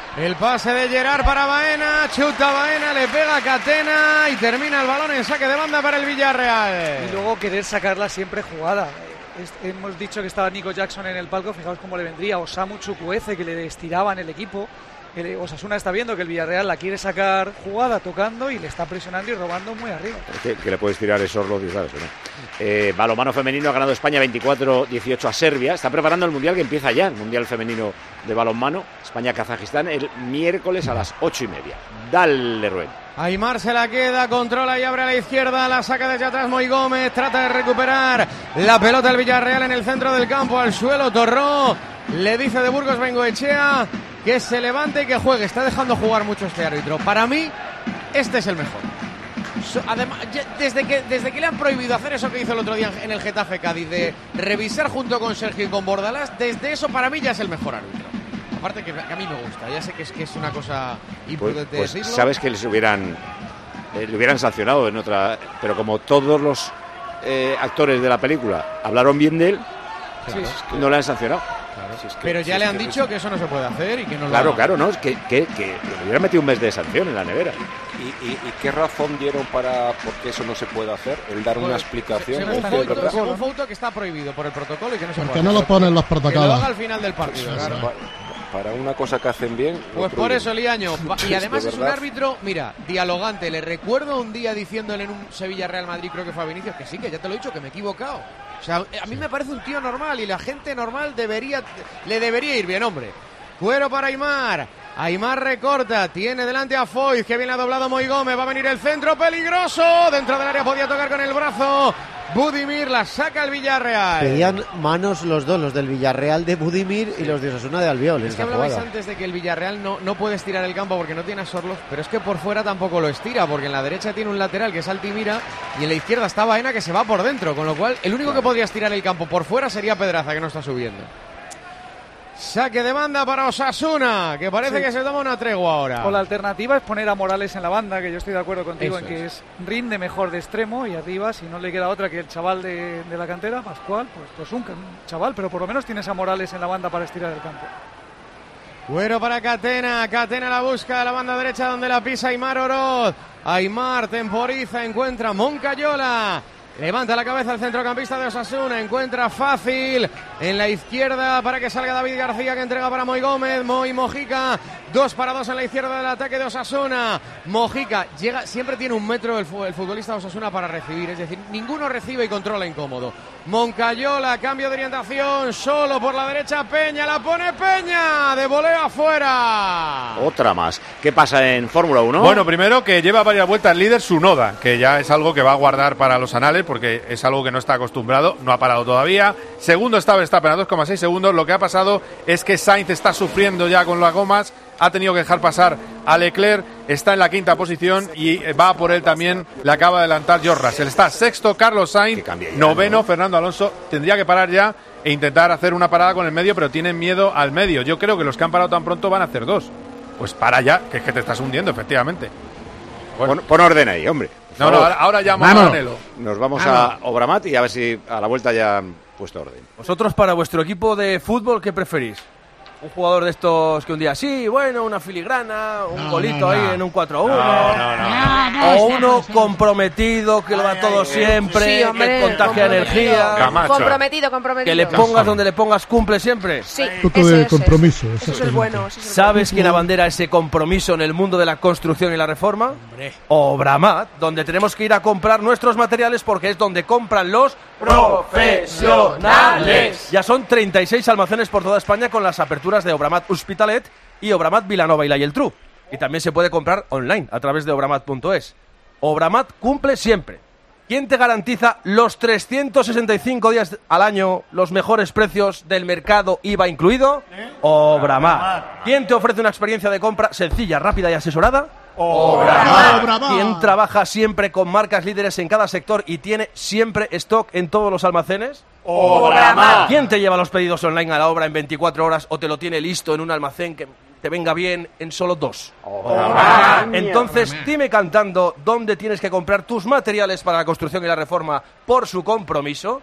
Speaker 11: El pase de Gerard para Baena, chuta Baena, le pega a Catena y termina el balón en saque de banda para el Villarreal.
Speaker 10: Y luego querer sacarla siempre jugada. Es, hemos dicho que estaba Nico Jackson en el palco, fijaos cómo le vendría Osamu Chukwueze, que le estiraban el equipo. El Osasuna está viendo que el Villarreal la quiere sacar jugada tocando y le está presionando y robando muy arriba.
Speaker 5: Que, que le puedes tirar esos Orlov, ¿sabes? ¿No? Eh, balonmano femenino ha ganado España veinticuatro dieciocho a Serbia. Está preparando el mundial que empieza ya, el mundial femenino de balonmano. España-Kazajistán el miércoles a las ocho y media. Dale, Rubén.
Speaker 11: Aimar se la queda, controla y abre a la izquierda, la saca desde atrás Moy Gómez, trata de recuperar la pelota del Villarreal en el centro del campo, al suelo Torró, le dice de Burgos Bengoechea que se levante y que juegue, está dejando jugar mucho este árbitro, para mí este es el mejor. Además, desde que, desde que le han prohibido hacer eso que hizo el otro día en el Getafe Cádiz, de revisar junto con Sergio y con Bordalás, desde eso para mí ya es el mejor árbitro. Aparte que a mí me gusta, ya sé que es, que es una cosa imprudente
Speaker 5: pues, pues
Speaker 11: decirlo.
Speaker 5: Sabes que les hubieran eh, le hubieran sancionado en otra, pero como todos los eh, actores de la película hablaron bien de él, claro, es que no le han sancionado.
Speaker 11: Claro, si es que, pero ya si le han que dicho que eso no se puede hacer y que no lo
Speaker 5: Claro,
Speaker 11: hagan.
Speaker 5: claro, no, es que, que, que le hubieran metido un mes de sanción en la nevera.
Speaker 12: ¿Y, y, y qué razón dieron para por qué eso no se puede hacer? El dar una explicación.
Speaker 11: Según Fouto, según Fouto, que está prohibido por el protocolo y que no se
Speaker 13: Porque
Speaker 11: puede
Speaker 13: no
Speaker 11: hacer.
Speaker 13: lo ponen los protocolos.
Speaker 11: Que lo haga al final del partido,
Speaker 13: Sí,
Speaker 11: claro.
Speaker 13: sí.
Speaker 12: Para una cosa que hacen bien.
Speaker 11: Pues por eso, Liaño. Y además
Speaker 12: De
Speaker 11: es un
Speaker 12: verdad.
Speaker 11: árbitro, mira, dialogante. Le recuerdo un día diciéndole en un Sevilla-Real Madrid, creo que fue a Vinicius, que sí, que ya te lo he dicho, que me he equivocado. O sea, a mí me parece un tío normal y la gente normal debería, le debería ir bien, hombre. Cuero para Aimar. Aimar recorta, tiene delante a Foyt, que bien ha doblado Moy Gómez, va a venir el centro peligroso, dentro del área podía tocar con el brazo, Budimir la saca el Villarreal.
Speaker 9: Pedían manos los dos, los del Villarreal de Budimir y los de Osasuna de Albiol.
Speaker 11: Es que hablabais antes de que el Villarreal no, no puede estirar el campo porque no tiene a Sorloz, pero es que por fuera tampoco lo estira, porque en la derecha tiene un lateral que es Altimira y en la izquierda está Baena que se va por dentro, con lo cual el único que podría estirar el campo por fuera sería Pedraza, que no está subiendo. Saque de banda para Osasuna, que parece
Speaker 10: Sí.
Speaker 11: que se toma una tregua ahora.
Speaker 10: O la alternativa es poner a Morales en la banda, que yo estoy de acuerdo contigo
Speaker 11: Eso
Speaker 10: en que
Speaker 11: es.
Speaker 10: es rinde mejor de extremo y arriba, si no le queda otra que el chaval de, de la cantera, Pascual, pues, pues un chaval, pero por lo menos tienes a Morales en la banda para estirar el campo.
Speaker 11: Güero para Catena, Catena la busca a la banda derecha donde la pisa Aimar Oroz. Aimar temporiza, encuentra Moncayola. Levanta la cabeza el centrocampista de Osasuna, encuentra fácil en la izquierda para que salga David García, que entrega para Moy Gómez, Moy Mojica, dos para dos en la izquierda del ataque de Osasuna. Mojica llega, siempre tiene un metro el, fu- el futbolista de Osasuna para recibir, es decir, ninguno recibe y controla incómodo. Moncayola, cambio de orientación, solo por la derecha Peña, la pone Peña, de voleo afuera.
Speaker 5: Otra más. ¿Qué pasa en Fórmula uno?
Speaker 4: Bueno, primero que lleva varias vueltas líder Tsunoda, que ya es algo que va a guardar para los anales porque es algo que no está acostumbrado, no ha parado todavía. Segundo está Verstappen a dos coma seis segundos. Lo que ha pasado es que Sainz está sufriendo ya con las gomas, ha tenido que dejar pasar a Leclerc, está en la quinta posición y va por él también, le acaba de adelantar George Russell. Está sexto Carlos Sainz,
Speaker 5: ya,
Speaker 4: noveno
Speaker 5: ¿no?
Speaker 4: Fernando Alonso. Tendría que parar ya e intentar hacer una parada con el medio, pero tienen miedo al medio. Yo creo que los que han parado tan pronto van a hacer dos. Pues para ya, que es que te estás hundiendo, efectivamente. Bueno.
Speaker 5: Pon, pon orden ahí, hombre.
Speaker 4: No, no, ahora, ahora llamo a Manelo.
Speaker 5: Nos vamos
Speaker 16: Mano.
Speaker 5: a Obramat y a ver si a la vuelta ya han puesto orden.
Speaker 16: Vosotros, para vuestro equipo de fútbol, ¿qué preferís? Un jugador de estos que un día sí, bueno, una filigrana, un
Speaker 13: No,
Speaker 16: golito
Speaker 13: no,
Speaker 16: ahí
Speaker 13: no.
Speaker 16: en un cuatro uno.
Speaker 4: No, no, no.
Speaker 13: No, no,
Speaker 16: O
Speaker 13: está
Speaker 16: uno
Speaker 13: pensando.
Speaker 16: comprometido, que lo da todo siempre,
Speaker 3: Sí, hombre,
Speaker 16: que contagia
Speaker 3: comprometido.
Speaker 16: energía.
Speaker 4: Camacho.
Speaker 3: Comprometido, comprometido.
Speaker 16: Que le pongas donde le pongas, cumple siempre.
Speaker 3: Sí,
Speaker 13: Punto
Speaker 3: ese
Speaker 13: de
Speaker 3: es,
Speaker 13: compromiso,
Speaker 3: ese es. Eso es el
Speaker 13: exactamente.
Speaker 3: bueno. ese es el
Speaker 16: ¿Sabes quién abandera ese compromiso en el mundo de la construcción y la reforma? Obramat, donde tenemos que ir a comprar nuestros materiales porque es donde compran los profesionales. Ya son treinta y seis almacenes por toda España con las aperturas de Obramat Hospitalet y Obramat Vilanova y la Geltrú. Y también se puede comprar online a través de obramat punto es. Obramat cumple siempre. ¿Quién te garantiza los trescientos sesenta y cinco días al año los mejores precios del mercado, I V A incluido? Obramat. ¿Quién te ofrece una experiencia de compra sencilla, rápida y asesorada? Obramat.
Speaker 13: Obramat.
Speaker 16: ¿Quién trabaja siempre con marcas líderes en cada sector y tiene siempre stock en todos los almacenes?
Speaker 5: Obramat.
Speaker 16: ¿Quién te lleva los pedidos online a la obra en veinticuatro horas o te lo tiene listo en un almacén que te venga bien en solo dos?
Speaker 5: Obramat.
Speaker 16: Entonces, dime cantando dónde tienes que comprar tus materiales para la construcción y la reforma por su compromiso.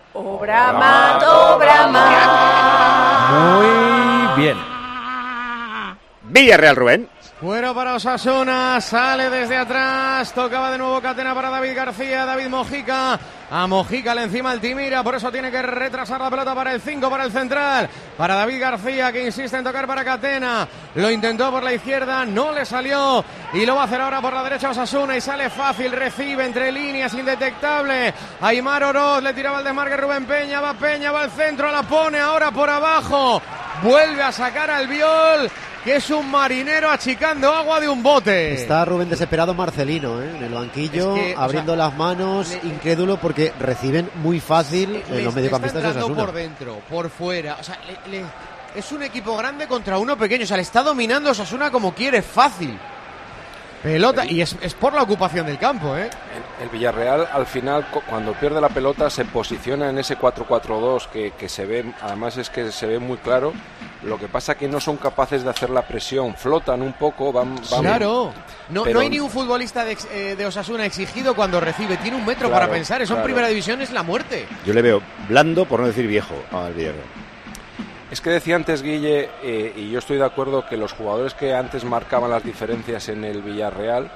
Speaker 3: Obramat, Obramat.
Speaker 16: Muy bien.
Speaker 5: Villarreal, Rubén.
Speaker 11: Fuera para Osasuna, sale desde atrás, tocaba de nuevo Catena para David García, David Mojica, a Mojica le encima Altimira, por eso tiene que retrasar la pelota para el cinco, para el central, para David García, que insiste en tocar para Catena, lo intentó por la izquierda, no le salió, y lo va a hacer ahora por la derecha Osasuna, y sale fácil, recibe entre líneas, indetectable, Aimar Oroz, le tiraba el desmarque Rubén Peña, va Peña, va al centro, la pone ahora por abajo, vuelve a sacar al Viol, que es un marinero achicando agua de un bote.
Speaker 9: Está Rubén desesperado Marcelino, ¿eh? En el banquillo, es que, abriendo o sea, las manos, le, incrédulo, porque reciben muy fácil le, los mediocampistas de Osasuna.
Speaker 11: Por dentro, por fuera, o sea, le, le, es un equipo grande contra uno pequeño, o sea, le está dominando Osasuna como quiere, fácil. Pelota, y es, es por la ocupación del campo, ¿eh?
Speaker 12: El, el Villarreal, al final, cuando pierde la pelota, se posiciona en ese cuatro cuatro dos que, que se ve, además es que se ve muy claro. Lo que pasa que no son capaces de hacer la presión, flotan un poco, van... van
Speaker 11: claro, no,
Speaker 12: pero...
Speaker 11: no hay ni un futbolista de, eh, de Osasuna exigido cuando recibe, tiene un metro claro, para pensar, eso claro. En primera división es la muerte.
Speaker 5: Yo le veo blando, por no decir viejo, al Villarreal.
Speaker 12: Es que decía antes Guille, eh, y yo estoy de acuerdo, que los jugadores que antes marcaban las diferencias en el Villarreal,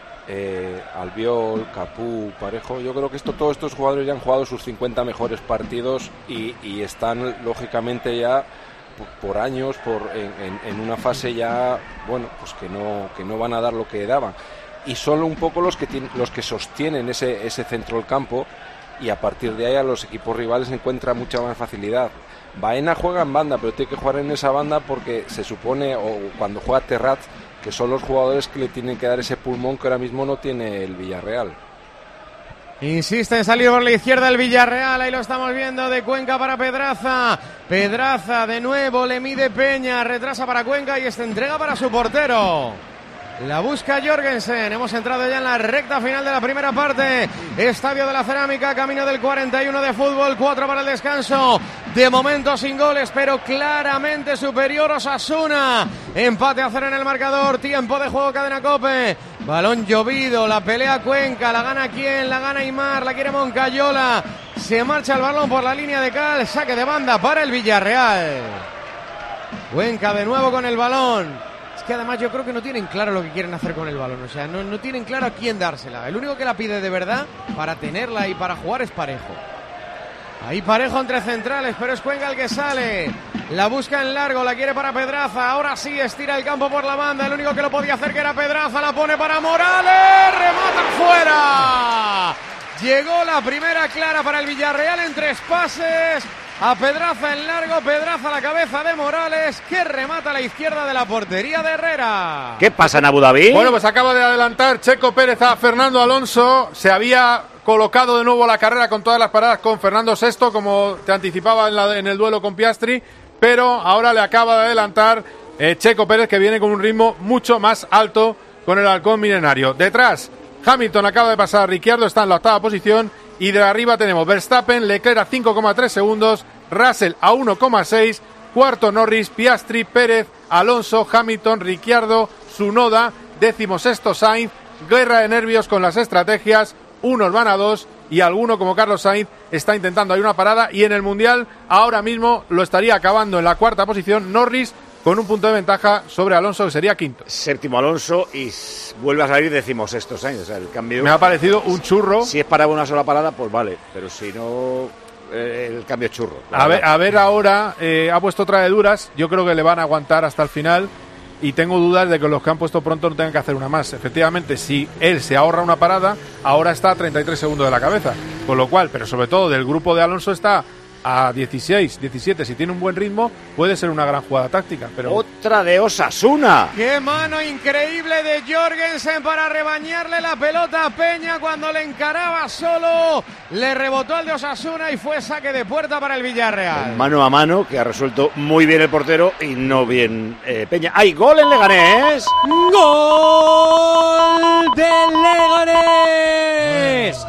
Speaker 12: eh, Albiol, Capú, Parejo, yo creo que esto, todos estos jugadores ya han jugado sus cincuenta mejores partidos y, y están lógicamente ya por años por en, en, en una fase ya bueno pues que no que no van a dar lo que daban, y solo un poco los que tienen, los que sostienen ese ese centro del campo, y a partir de ahí a los equipos rivales encuentra mucha más facilidad. Baena juega en banda, pero tiene que jugar en esa banda porque se supone, o cuando juega Terrat, que son los jugadores que le tienen que dar ese pulmón que ahora mismo no tiene el Villarreal.
Speaker 11: Insiste en salir por la izquierda el Villarreal, ahí lo estamos viendo, de Cuenca para Pedraza, Pedraza de nuevo, le mide Peña, retrasa para Cuenca y esta entrega para su portero. La busca Jorgensen, hemos entrado ya en la recta final de la primera parte, Estadio de la Cerámica, camino del cuarenta y uno de fútbol, cuatro para el descanso, de momento sin goles, pero claramente superior Osasuna, empate a cero en el marcador, tiempo de juego Cadena COPE, balón llovido, la pelea Cuenca, la gana quién, la gana Aimar, la quiere Moncayola, se marcha el balón por la línea de cal, saque de banda para el Villarreal, Cuenca de nuevo con el balón. Es que además yo creo que no tienen claro lo que quieren hacer con el balón, o sea, no, no tienen claro a quién dársela. El único que la pide de verdad para tenerla y para jugar es Parejo. Ahí Parejo entre centrales, pero es Cuenca el que sale. La busca en largo, la quiere para Pedraza. Ahora sí estira el campo por la banda. El único que lo podía hacer que era Pedraza. La pone para Morales. Remata fuera. Llegó la primera clara para el Villarreal en tres pases. A Pedraza en largo, Pedraza a la cabeza de Morales, que remata a la izquierda de la portería de Herrera.
Speaker 5: ¿Qué pasa en Abu Dhabi?
Speaker 4: Bueno, pues acaba de adelantar Checo Pérez a Fernando Alonso. Se había colocado de nuevo la carrera con todas las paradas con Fernando Sexto, como te anticipaba en, la, en el duelo con Piastri, pero ahora le acaba de adelantar eh, Checo Pérez, que viene con un ritmo mucho más alto con el halcón milenario. Detrás, Hamilton acaba de pasar a Ricciardo, está en la octava posición. Y de arriba tenemos Verstappen, Leclerc a cinco coma tres segundos, Russell a uno coma seis, cuarto Norris, Piastri, Pérez, Alonso, Hamilton, Ricciardo, Tsunoda, décimo sexto Sainz, guerra de nervios con las estrategias, unos van a dos y alguno como Carlos Sainz está intentando hay una parada, y en el Mundial ahora mismo lo estaría acabando en la cuarta posición Norris, con un punto de ventaja sobre Alonso, que sería quinto.
Speaker 5: Séptimo Alonso y vuelve a salir decimosexto Sainz. O sea, el cambio...
Speaker 4: Me ha parecido un churro.
Speaker 5: Si es para una sola parada, pues vale. Pero si no, eh, el cambio es churro.
Speaker 4: A ver, a ver ahora, eh, ha puesto otra de duras. Yo creo que le van a aguantar hasta el final. Y tengo dudas de que los que han puesto pronto no tengan que hacer una más. Efectivamente, si él se ahorra una parada, ahora está a treinta y tres segundos de la cabeza. Con lo cual, pero sobre todo del grupo de Alonso está a dieciséis, diecisiete, si tiene un buen ritmo, puede ser una gran jugada táctica. Pero
Speaker 5: otra de Osasuna.
Speaker 11: ¡Qué mano increíble de Jorgensen para rebañarle la pelota a Peña cuando le encaraba solo! Le rebotó el de Osasuna y fue saque de puerta para el Villarreal.
Speaker 5: Mano a mano, que ha resuelto muy bien el portero y no bien eh, Peña. ¡Hay gol en Leganés!
Speaker 6: ¡Gol del Leganés!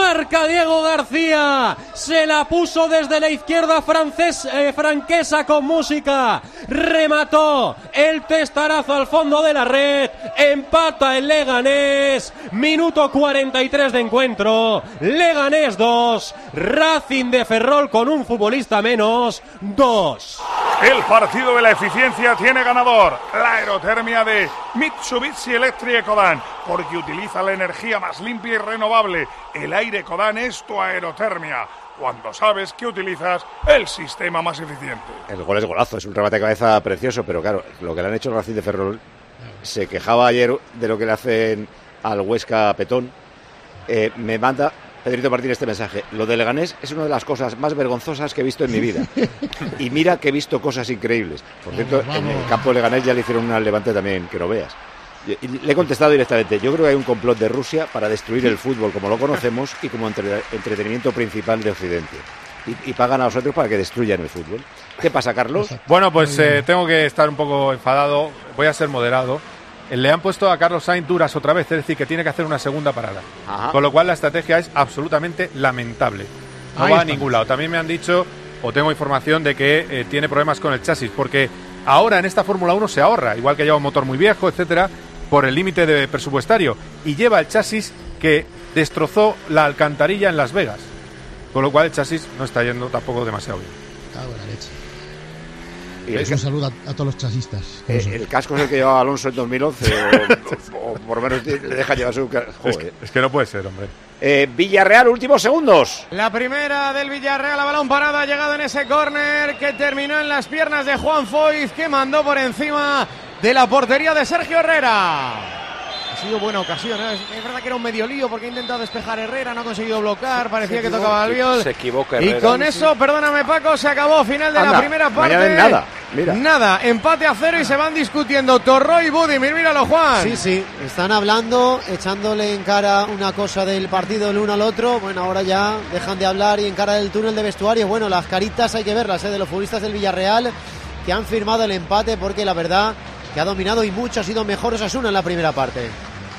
Speaker 6: marca Diego García, se la puso desde la izquierda francés, eh, franquesa con música, remató el testarazo al fondo de la red, empata el Leganés, minuto cuarenta y tres de encuentro, Leganés dos, Racing de Ferrol con un futbolista menos, dos.
Speaker 2: El partido de la eficiencia tiene ganador, la aerotermia de Mitsubishi Electric Ecodan, porque utiliza la energía más limpia y renovable. El aire Ecodan es tu aerotermia, cuando sabes que utilizas el sistema más eficiente.
Speaker 5: El gol es golazo, es un remate de cabeza precioso, pero claro, lo que le han hecho el Racing de Ferrol, se quejaba ayer de lo que le hacen al Huesca Petón. Eh, me manda Pedrito Martín este mensaje: lo de Leganés es una de las cosas más vergonzosas que he visto en mi vida. Y mira que he visto cosas increíbles. Por cierto, vamos, vamos. En el campo de Leganés ya le hicieron un levante también, que no veas. Y le he contestado directamente: yo creo que hay un complot de Rusia para destruir el fútbol como lo conocemos y como entre, entretenimiento principal de Occidente. Y, y pagan a nosotros para que destruyan el fútbol. ¿Qué pasa, Carlos?
Speaker 4: Bueno, pues eh, tengo que estar un poco enfadado. Voy a ser moderado. Le han puesto a Carlos Sainz duras otra vez, es decir, que tiene que hacer una segunda parada. Ajá. Con lo cual la estrategia es absolutamente lamentable. No Ahí va está. a ningún lado. También me han dicho, o tengo información de que eh, tiene problemas con el chasis, porque ahora en esta Fórmula uno se ahorra, igual que lleva un motor muy viejo, etcétera, por el límite de presupuestario, y lleva el chasis que destrozó la alcantarilla en Las Vegas. Con lo cual el chasis no está yendo tampoco demasiado bien.
Speaker 13: Cago en la leche.
Speaker 5: Y
Speaker 13: es un saludo a, a todos los chasistas.
Speaker 5: Eh, el casco es el que llevaba Alonso en dos mil once, o, o, o por lo menos le deja llevar su... Joder.
Speaker 4: Es que, es que no puede ser, hombre.
Speaker 5: Eh, Villarreal, últimos segundos.
Speaker 11: La primera del Villarreal a balón parado ha llegado en ese córner que terminó en las piernas de Juan Foyz, que mandó por encima de la portería de Sergio Herrera. Ha sido buena ocasión, ¿eh? Es verdad que era un medio lío porque ha intentado despejar Herrera, no ha conseguido bloquear, parecía que tocaba al Albiol.
Speaker 12: Se equivoca Herrera.
Speaker 11: Y con eso, perdóname Paco, se acabó, final de Anda, la primera parte.
Speaker 5: Nada, mira.
Speaker 11: Nada, empate a cero y se van discutiendo Torró y Budimir, míralo, Juan.
Speaker 9: Sí, sí, están hablando, echándole en cara una cosa del partido el uno al otro. Bueno, ahora ya dejan de hablar y en cara del túnel de vestuario. Bueno, las caritas hay que verlas, ¿eh? De los futbolistas del Villarreal, que han firmado el empate porque la verdad que ha dominado y mucho, ha sido mejor Osasuna en la primera parte.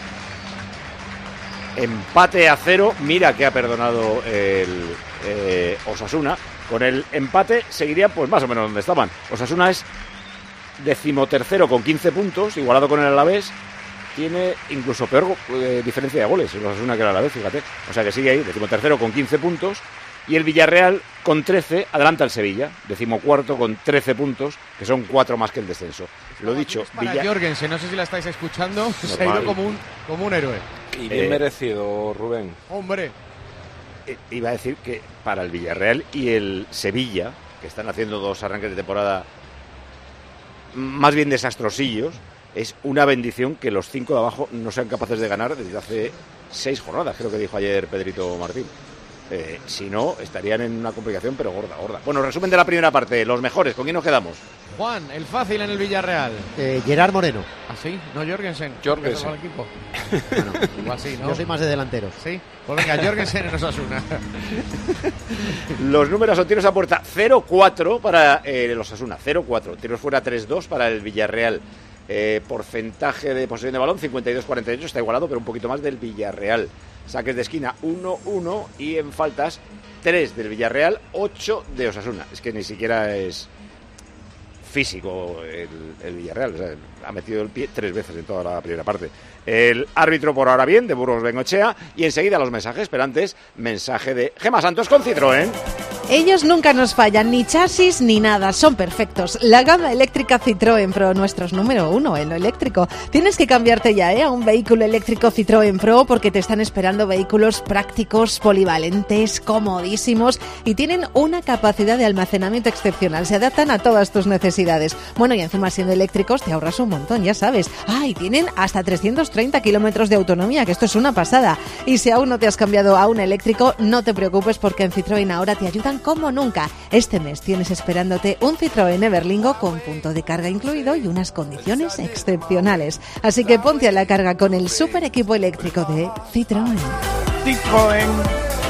Speaker 5: Empate a cero, mira que ha perdonado el eh, Osasuna. Con el empate seguirían pues más o menos donde estaban. Osasuna es decimotercero con quince puntos, igualado con el Alavés. Tiene incluso peor eh, diferencia de goles el Osasuna que el Alavés, fíjate. O sea que sigue ahí, decimotercero con quince puntos. Y el Villarreal con trece adelanta al Sevilla, decimocuarto con trece puntos, que son cuatro más que el descenso. Lo dicho,
Speaker 11: para Villa... Jorgensen, no sé si la estáis escuchando, normal. Se ha ido como un, como un héroe.
Speaker 12: Y bien eh, merecido, Rubén.
Speaker 11: Hombre.
Speaker 5: Eh, iba a decir que para el Villarreal y el Sevilla, que están haciendo dos arranques de temporada más bien desastrosillos, es una bendición que los cinco de abajo no sean capaces de ganar desde hace seis jornadas, creo que dijo ayer Pedrito Martín. Eh, si no, estarían en una complicación, pero gorda, gorda. Bueno, resumen de la primera parte, los mejores, ¿con quién nos quedamos?
Speaker 11: Juan, el fácil en el Villarreal.
Speaker 9: Eh, Gerard Moreno.
Speaker 11: ¿Ah, sí? ¿No Jorgensen?
Speaker 12: Jorgensen.
Speaker 11: Equipo?
Speaker 9: Bueno,
Speaker 11: igual sí, ¿no?
Speaker 9: Yo soy más de delanteros.
Speaker 11: Sí, pues venga, Jorgensen en Osasuna.
Speaker 5: Los números son tiros a puerta cero cuatro para eh, el Osasuna, cero cuatro. Tiros fuera tres dos para el Villarreal. Eh, porcentaje de posesión de balón cincuenta y dos cuarenta y ocho, está igualado, pero un poquito más del Villarreal. Saques de esquina uno uno y en faltas tres del Villarreal, ocho de Osasuna. Es que ni siquiera es físico el, el Villarreal, o sea, ha metido el pie tres veces en toda la primera parte. El árbitro por ahora bien, de Burgos Bengochea, y enseguida los mensajes, pero antes, mensaje de Gemma Santos con Citroën.
Speaker 17: Ellos nunca nos fallan, ni chasis ni nada, son perfectos. La gama eléctrica Citroën Pro, nuestros número uno en lo eléctrico. Tienes que cambiarte ya, ¿eh? A un vehículo eléctrico Citroën Pro porque te están esperando vehículos prácticos, polivalentes, comodísimos y tienen una capacidad de almacenamiento excepcional. Se adaptan a todas tus necesidades. Bueno, y encima siendo eléctricos te ahorras un montón, ya sabes. Ah, y tienen hasta trescientos treinta kilómetros de autonomía, que esto es una pasada. Y si aún no te has cambiado a un eléctrico, no te preocupes porque en Citroën ahora te ayudan como nunca. Este mes tienes esperándote un Citroën Everlingo con punto de carga incluido y unas condiciones excepcionales. Así que ponte a la carga con el super equipo eléctrico de Citroën.
Speaker 2: Citroën.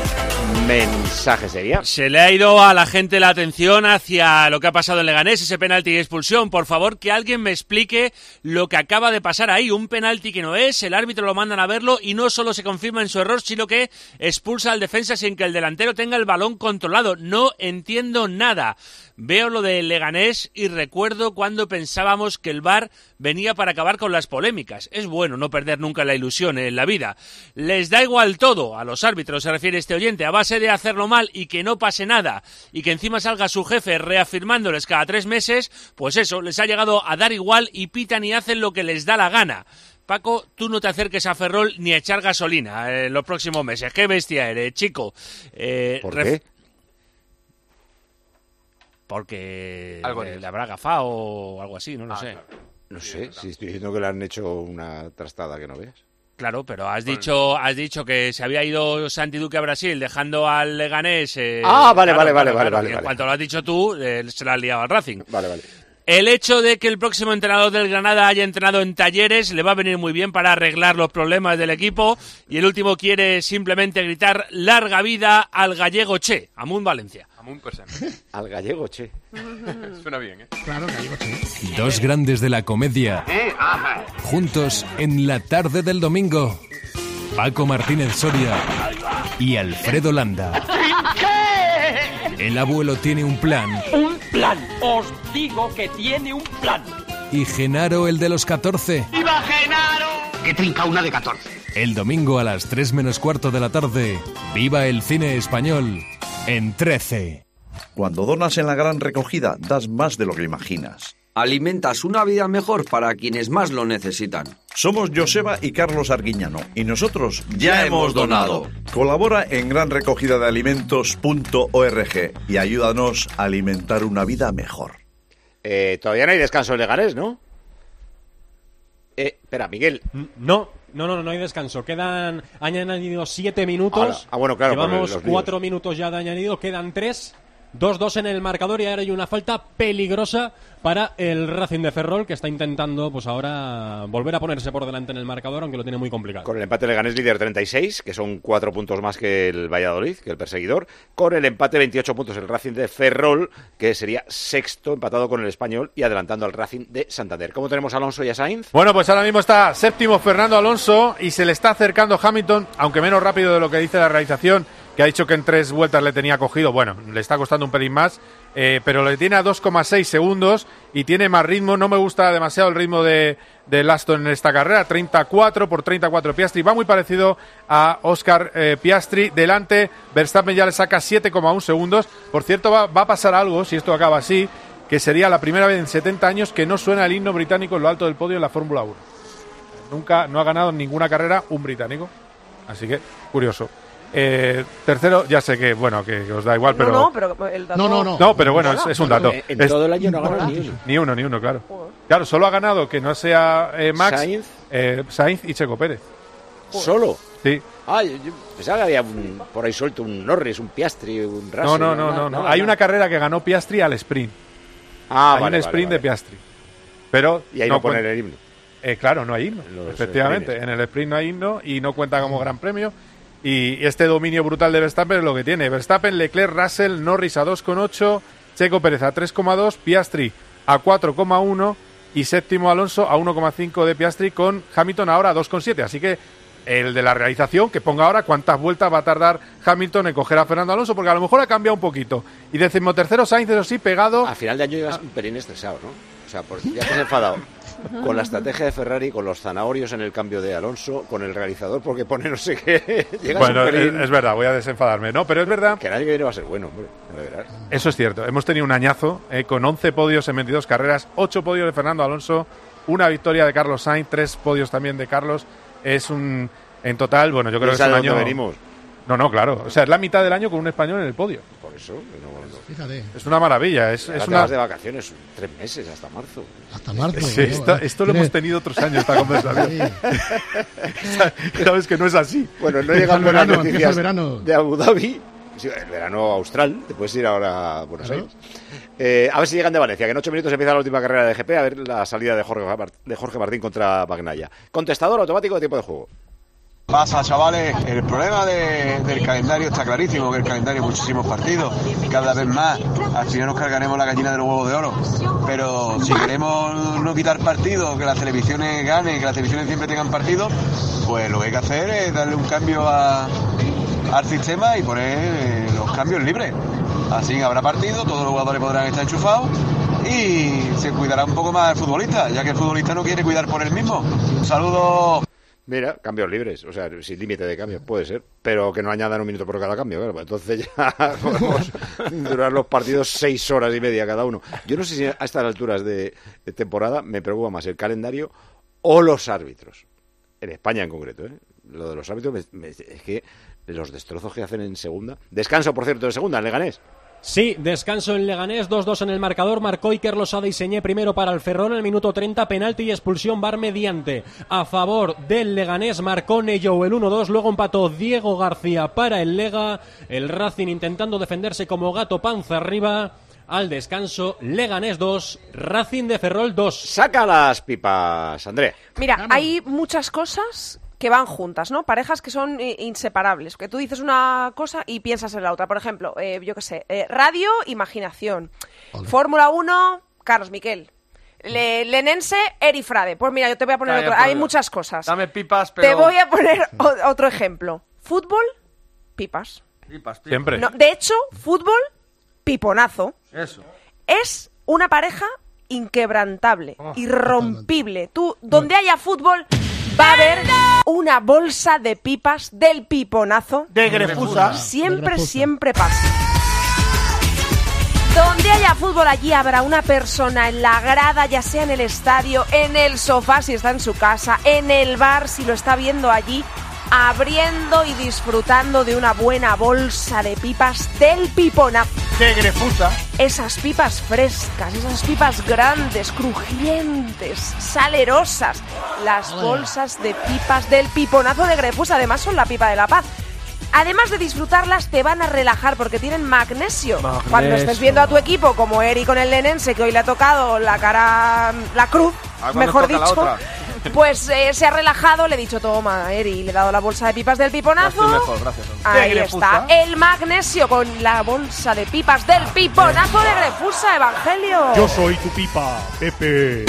Speaker 5: mensaje sería?
Speaker 18: Se le ha ido a la gente la atención hacia lo que ha pasado en Leganés, ese penalti y expulsión. Por favor, que alguien me explique lo que acaba de pasar ahí. Un penalti que no es, el árbitro lo mandan a verlo y no solo se confirma en su error, sino que expulsa al defensa sin que el delantero tenga el balón controlado. No entiendo nada. Veo lo de Leganés y recuerdo cuando pensábamos que el V A R venía para acabar con las polémicas. Es bueno no perder nunca la ilusión en la vida. Les da igual todo, a los árbitros se refiere este oyente, a base de hacerlo mal y que no pase nada, y que encima salga su jefe reafirmándoles cada tres meses, pues eso, les ha llegado a dar igual y pitan y hacen lo que les da la gana. Paco, tú no te acerques a Ferrol ni a echar gasolina en los próximos meses. ¡Qué bestia eres, chico! Eh,
Speaker 5: ¿Por
Speaker 18: ref-
Speaker 5: qué?
Speaker 18: Porque
Speaker 14: Algo
Speaker 18: le,
Speaker 14: harías.
Speaker 18: le habrá gafado o algo así, no lo
Speaker 14: Ah,
Speaker 18: sé.
Speaker 14: claro.
Speaker 5: No sé, si estoy diciendo que le han hecho una trastada que no veas.
Speaker 18: Claro, pero has dicho has dicho que se había ido Santi Duque a Brasil dejando al Leganés. eh,
Speaker 5: Ah, vale,
Speaker 18: claro,
Speaker 5: vale, vale,
Speaker 18: claro,
Speaker 5: vale,
Speaker 18: claro,
Speaker 5: vale,
Speaker 18: y en
Speaker 5: vale.
Speaker 18: cuanto lo has dicho tú, eh, se la has liado al Racing.
Speaker 5: Vale, vale.
Speaker 18: El hecho de que el próximo entrenador del Granada haya entrenado en Talleres le va a venir muy bien para arreglar los problemas del equipo, y el último quiere simplemente gritar larga vida al gallego Che, Amun Valencia.
Speaker 14: Amun per sempre.
Speaker 5: Al gallego, che.
Speaker 14: Suena bien, ¿eh?
Speaker 13: Claro, gallego, sí.
Speaker 19: Dos grandes de la comedia, juntos en la tarde del domingo. Paco Martínez Soria y Alfredo Landa. El abuelo tiene un plan
Speaker 20: Un plan, os digo que tiene un plan.
Speaker 19: y Genaro el de los catorce.
Speaker 20: ¡Viva Genaro! Que trinca una de catorce.
Speaker 19: El domingo a las tres menos cuarto de la tarde, viva el cine español en trece.
Speaker 21: Cuando donas en la gran recogida, das más de lo que imaginas.
Speaker 22: Alimentas una vida mejor para quienes más lo necesitan.
Speaker 21: Somos Joseba y Carlos Arguiñano, y nosotros
Speaker 22: Ya
Speaker 21: ya,
Speaker 22: hemos
Speaker 21: hemos donado. Colabora en gran recogida de alimentos punto org y ayúdanos a alimentar una vida mejor.
Speaker 5: Eh, todavía no hay descanso en Leganés, ¿no? Eh, espera, Miguel.
Speaker 6: No, no, no, no hay descanso. Quedan, han añadido siete minutos.
Speaker 5: Ahora. Ah, bueno, claro, por
Speaker 6: Llevamos
Speaker 5: los líos.
Speaker 6: cuatro minutos ya de añadido, quedan tres. dos dos en el marcador y ahora hay una falta peligrosa para el Racing de Ferrol, que está intentando pues ahora volver a ponerse por delante en el marcador, aunque lo tiene muy complicado.
Speaker 5: Con el empate Leganés líder treinta y seis, que son cuatro puntos más que el Valladolid, que el perseguidor. Con el empate veintiocho puntos el Racing de Ferrol, que sería sexto, empatado con el Español y adelantando al Racing de Santander. ¿Cómo tenemos a Alonso y a Sainz?
Speaker 4: Bueno, pues ahora mismo está séptimo Fernando Alonso y se le está acercando Hamilton, aunque menos rápido de lo que dice la realización, que ha dicho que en tres vueltas le tenía cogido. Bueno, le está costando un pelín más, eh, pero le tiene a dos coma seis segundos y tiene más ritmo. No me gusta demasiado el ritmo de, de Aston en esta carrera. treinta y cuatro por treinta y cuatro Piastri. Va muy parecido a Oscar eh, Piastri. Delante, Verstappen ya le saca siete coma uno segundos. Por cierto, va, va a pasar algo, si esto acaba así, que sería la primera vez en setenta años que no suena el himno británico en lo alto del podio en la Fórmula uno. Nunca, no ha ganado en ninguna carrera un británico. Así que, curioso. Eh, tercero, ya sé que, bueno, que, que os da igual, pero...
Speaker 3: No, no, pero el dato...
Speaker 13: No, no, no.
Speaker 4: No, pero bueno, es, es un dato.
Speaker 5: En, en
Speaker 4: Es-
Speaker 5: todo el año no ha ganado ni uno.
Speaker 4: Ni uno, ni uno, claro. Claro, solo ha ganado que no sea eh, Max,
Speaker 5: Sainz.
Speaker 4: eh, Sainz y Checo Pérez.
Speaker 5: ¿Solo?
Speaker 4: Sí.
Speaker 5: Ah, yo, yo pensaba que había un- por ahí suelto un Norris, un Piastri, un Russell.
Speaker 4: No, no, no, no, no. Hay una carrera que ganó Piastri al sprint.
Speaker 5: Ah,
Speaker 4: Hay
Speaker 5: vale,
Speaker 4: un
Speaker 5: vale,
Speaker 4: sprint
Speaker 5: vale.
Speaker 4: de Piastri. Pero
Speaker 5: Y ahí no poner
Speaker 4: cuen-
Speaker 5: el himno.
Speaker 4: Eh, claro, no hay himno.
Speaker 5: Los
Speaker 4: Efectivamente,
Speaker 5: sprints.
Speaker 4: en el sprint no hay himno y no cuenta como gran premio. Y este dominio brutal de Verstappen es lo que tiene. Verstappen, Leclerc, Russell, Norris a dos coma ocho, Checo Pérez a tres coma dos, Piastri a cuatro coma uno y séptimo Alonso a uno coma cinco de Piastri, con Hamilton ahora a dos coma siete. Así que el de la realización, que ponga ahora cuántas vueltas va a tardar Hamilton en coger a Fernando Alonso, porque a lo mejor ha cambiado un poquito. Y decimotercero Sainz, eso sí, pegado.
Speaker 5: A final de año llegas un pelín estresado, ¿no? O sea, por, ya te has enfadado con la estrategia de Ferrari, con los zanahorios en el cambio de Alonso, con el realizador porque pone no sé qué. Llegas
Speaker 4: Bueno,
Speaker 5: un
Speaker 4: es,
Speaker 5: pelín...
Speaker 4: es verdad, voy a desenfadarme, ¿no? Pero es verdad.
Speaker 5: Que el año que viene va a ser bueno, hombre. Ya verás.
Speaker 4: Eso es cierto. Hemos tenido un añazo eh, con once podios en veintidós carreras, ocho podios de Fernando Alonso, una victoria de Carlos Sainz, tres podios también de Carlos. Es un... En total, bueno, yo creo que es
Speaker 5: ¿Piensa
Speaker 4: un
Speaker 5: de
Speaker 4: año...
Speaker 5: dónde venimos?
Speaker 4: No, no, claro. O sea, es la mitad del año con un español en el podio.
Speaker 5: Por eso. No, no.
Speaker 13: Fíjate.
Speaker 4: Es una maravilla. Es,
Speaker 5: Ahora
Speaker 4: es
Speaker 5: te
Speaker 4: una...
Speaker 5: vas de vacaciones tres meses, hasta marzo.
Speaker 13: Hasta marzo.
Speaker 4: Sí, esto, esto lo hemos tenido otros años, esta conversación. Sabes que no es así.
Speaker 5: Bueno, no
Speaker 13: Empieza
Speaker 5: llegan
Speaker 13: el
Speaker 5: buenas
Speaker 13: verano, empieza
Speaker 5: noticias
Speaker 13: el verano.
Speaker 5: de Abu Dhabi. Sí, el verano austral, te puedes ir ahora a Buenos Aires. Eh, a ver si llegan de Valencia, que en ocho minutos empieza la última carrera de G P, a ver la salida de Jorge, Mar- de Jorge Martín contra Bagnaia. Contestador automático de tiempo de juego.
Speaker 1: Pasa, chavales, el problema de, del calendario está clarísimo, que el calendario muchísimos partidos, cada vez más, al final nos cargaremos la gallina de los huevos de oro, pero si queremos no quitar partidos, que las televisiones ganen, que las televisiones siempre tengan partidos, pues lo que hay que hacer es darle un cambio a, al sistema y poner eh, los cambios libres, así habrá partidos, todos los jugadores podrán estar enchufados y se cuidará un poco más el futbolista, ya que el futbolista no quiere cuidar por él mismo. Un saludo.
Speaker 5: Mira, cambios libres, o sea, sin límite de cambios, puede ser, pero que no añadan un minuto por cada cambio, claro, pues entonces ya podemos durar los partidos seis horas y media cada uno. Yo no sé si a estas alturas de, de temporada me preocupa más el calendario o los árbitros, en España en concreto, ¿eh? Lo de los árbitros, me, me, es que los destrozos que hacen en segunda. Descanso, por cierto, de segunda, en Leganés.
Speaker 6: Sí, descanso en Leganés, dos dos en el marcador, marcó Iker Losada y Señé primero para el Ferrol en el minuto treinta, penalti y expulsión V A R mediante. A favor del Leganés marcó Neyo el uno dos, luego empató Diego García para el Lega, el Racing intentando defenderse como gato panza arriba. Al descanso, Leganés dos, Racing de Ferrol dos.
Speaker 5: Saca las pipas, Andrea.
Speaker 3: Mira, hay muchas cosas que van juntas, ¿no? Parejas que son eh, inseparables, que tú dices una cosa y piensas en la otra. Por ejemplo, eh, yo qué sé, eh, radio, imaginación. Vale. Fórmula uno, Carlos Miquel. Le, Lenense, Eri Frade. Pues mira, yo te voy a poner
Speaker 16: Vaya,
Speaker 3: otro.
Speaker 16: pues,
Speaker 3: hay muchas cosas.
Speaker 16: Dame pipas, pero...
Speaker 3: Te voy a poner o, otro ejemplo. Fútbol, pipas.
Speaker 16: Pipas, pipas.
Speaker 4: Siempre.
Speaker 3: No, de hecho, fútbol, piponazo.
Speaker 16: Eso.
Speaker 3: Es una pareja inquebrantable, oh, irrompible. Tú, donde haya fútbol, va a haber una bolsa de pipas del piponazo.
Speaker 2: De Grefusa.
Speaker 3: Siempre,
Speaker 2: de Grefusa.
Speaker 3: siempre pasa. Donde haya fútbol, allí habrá una persona en la grada, ya sea en el estadio, en el sofá si está en su casa, en el bar si lo está viendo allí, abriendo y disfrutando de una buena bolsa de pipas del piponazo.
Speaker 2: De Grefusa.
Speaker 3: Esas pipas frescas, esas pipas grandes, crujientes, salerosas. Las bolsas de pipas del piponazo de Grefusa, además son la pipa de la paz. Además de disfrutarlas, te van a relajar porque tienen magnesio. magnesio. Cuando estés viendo a tu equipo, como Eri con el Lenense, que hoy le ha tocado la cara, la cruz, ah, mejor dicho, pues eh, se ha relajado, le he dicho, toma, Eri, le he dado la bolsa de pipas del piponazo.
Speaker 16: Mejor, gracias.
Speaker 3: Ahí está, el magnesio con la bolsa de pipas del piponazo de Grefusa, Evangelio.
Speaker 2: Yo soy tu pipa, Pepe.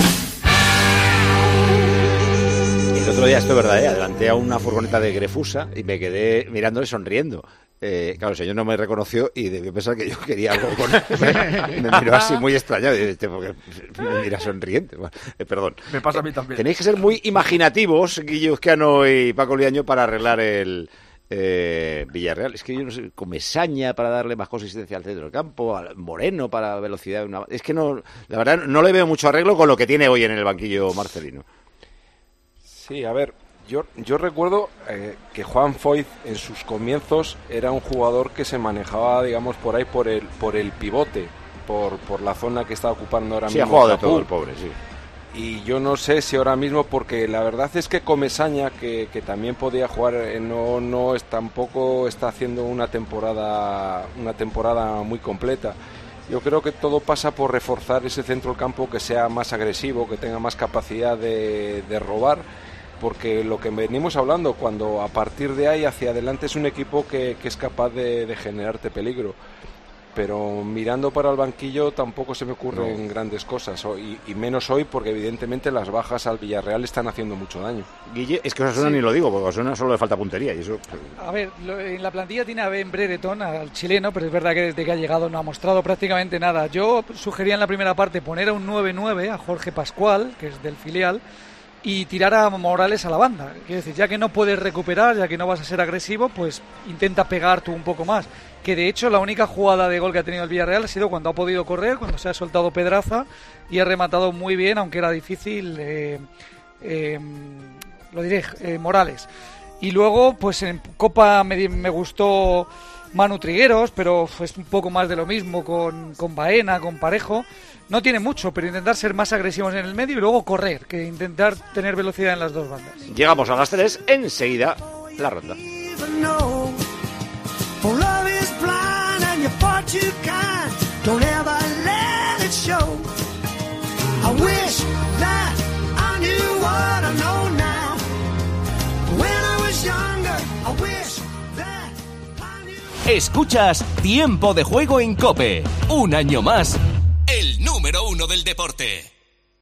Speaker 5: El otro día, esto es verdad, ¿eh? Adelanté a una furgoneta de Grefusa y me quedé mirándole sonriendo. Eh, claro, el señor no me reconoció y debió pensar que yo quería algo con él. Me, me miró así muy extrañado. Este, porque me mira sonriente. Bueno, eh, perdón.
Speaker 16: Me pasa a mí también.
Speaker 5: Tenéis que ser muy imaginativos, Guillo Uzquiano y Paco Liaño, para arreglar el eh, Villarreal. Es que yo no sé, Comesaña para darle más consistencia al centro del campo, Moreno para velocidad. Una... Es que no, la verdad, no le veo mucho arreglo con lo que tiene hoy en el banquillo Marcelino.
Speaker 12: Sí, a ver, yo, yo recuerdo eh, que Juan Foyth en sus comienzos era un jugador que se manejaba, digamos, por ahí por el por el pivote, por, por la zona que está ocupando ahora
Speaker 5: sí,
Speaker 12: mismo.
Speaker 5: Sí, ha jugado
Speaker 12: Capú.
Speaker 5: de todo el pobre, sí.
Speaker 12: Y yo no sé si ahora mismo, porque la verdad es que Comesaña, que, que también podía jugar, eh, no no es tampoco está haciendo una temporada una temporada muy completa. Yo creo que todo pasa por reforzar ese centro del campo, que sea más agresivo, que tenga más capacidad de, de robar. Porque lo que venimos hablando, cuando a partir de ahí hacia adelante es un equipo que, que es capaz de, de generarte peligro. Pero mirando para el banquillo tampoco se me ocurren no. grandes cosas, y, y menos hoy porque evidentemente las bajas al Villarreal están haciendo mucho daño.
Speaker 5: Guille, es que Osasuna sí. ni lo digo, porque a Osasuna solo le falta puntería. Y eso...
Speaker 10: A ver, lo, en la plantilla tiene a Ben Brereton, al chileno, pero es verdad que desde que ha llegado no ha mostrado prácticamente nada. Yo sugería en la primera parte poner a un nueve nueve, a Jorge Pascual, que es del filial, y tirar a Morales a la banda. Quiero decir, ya que no puedes recuperar, ya que no vas a ser agresivo, pues intenta pegar tú un poco más. Que de hecho la única jugada de gol que ha tenido el Villarreal ha sido cuando ha podido correr, cuando se ha soltado Pedraza y ha rematado muy bien, aunque era difícil, eh, eh, lo diré, eh, Morales. Y luego, pues en Copa me, me gustó Manu Trigueros, pero es un poco más de lo mismo con, con Baena, con Parejo. No tiene mucho, pero intentar ser más agresivos en el medio y luego correr, que intentar tener velocidad en las dos bandas.
Speaker 5: Llegamos a las tres, enseguida la ronda.
Speaker 7: Young Escuchas Tiempo de Juego en COPE. Un año más, el número uno del deporte.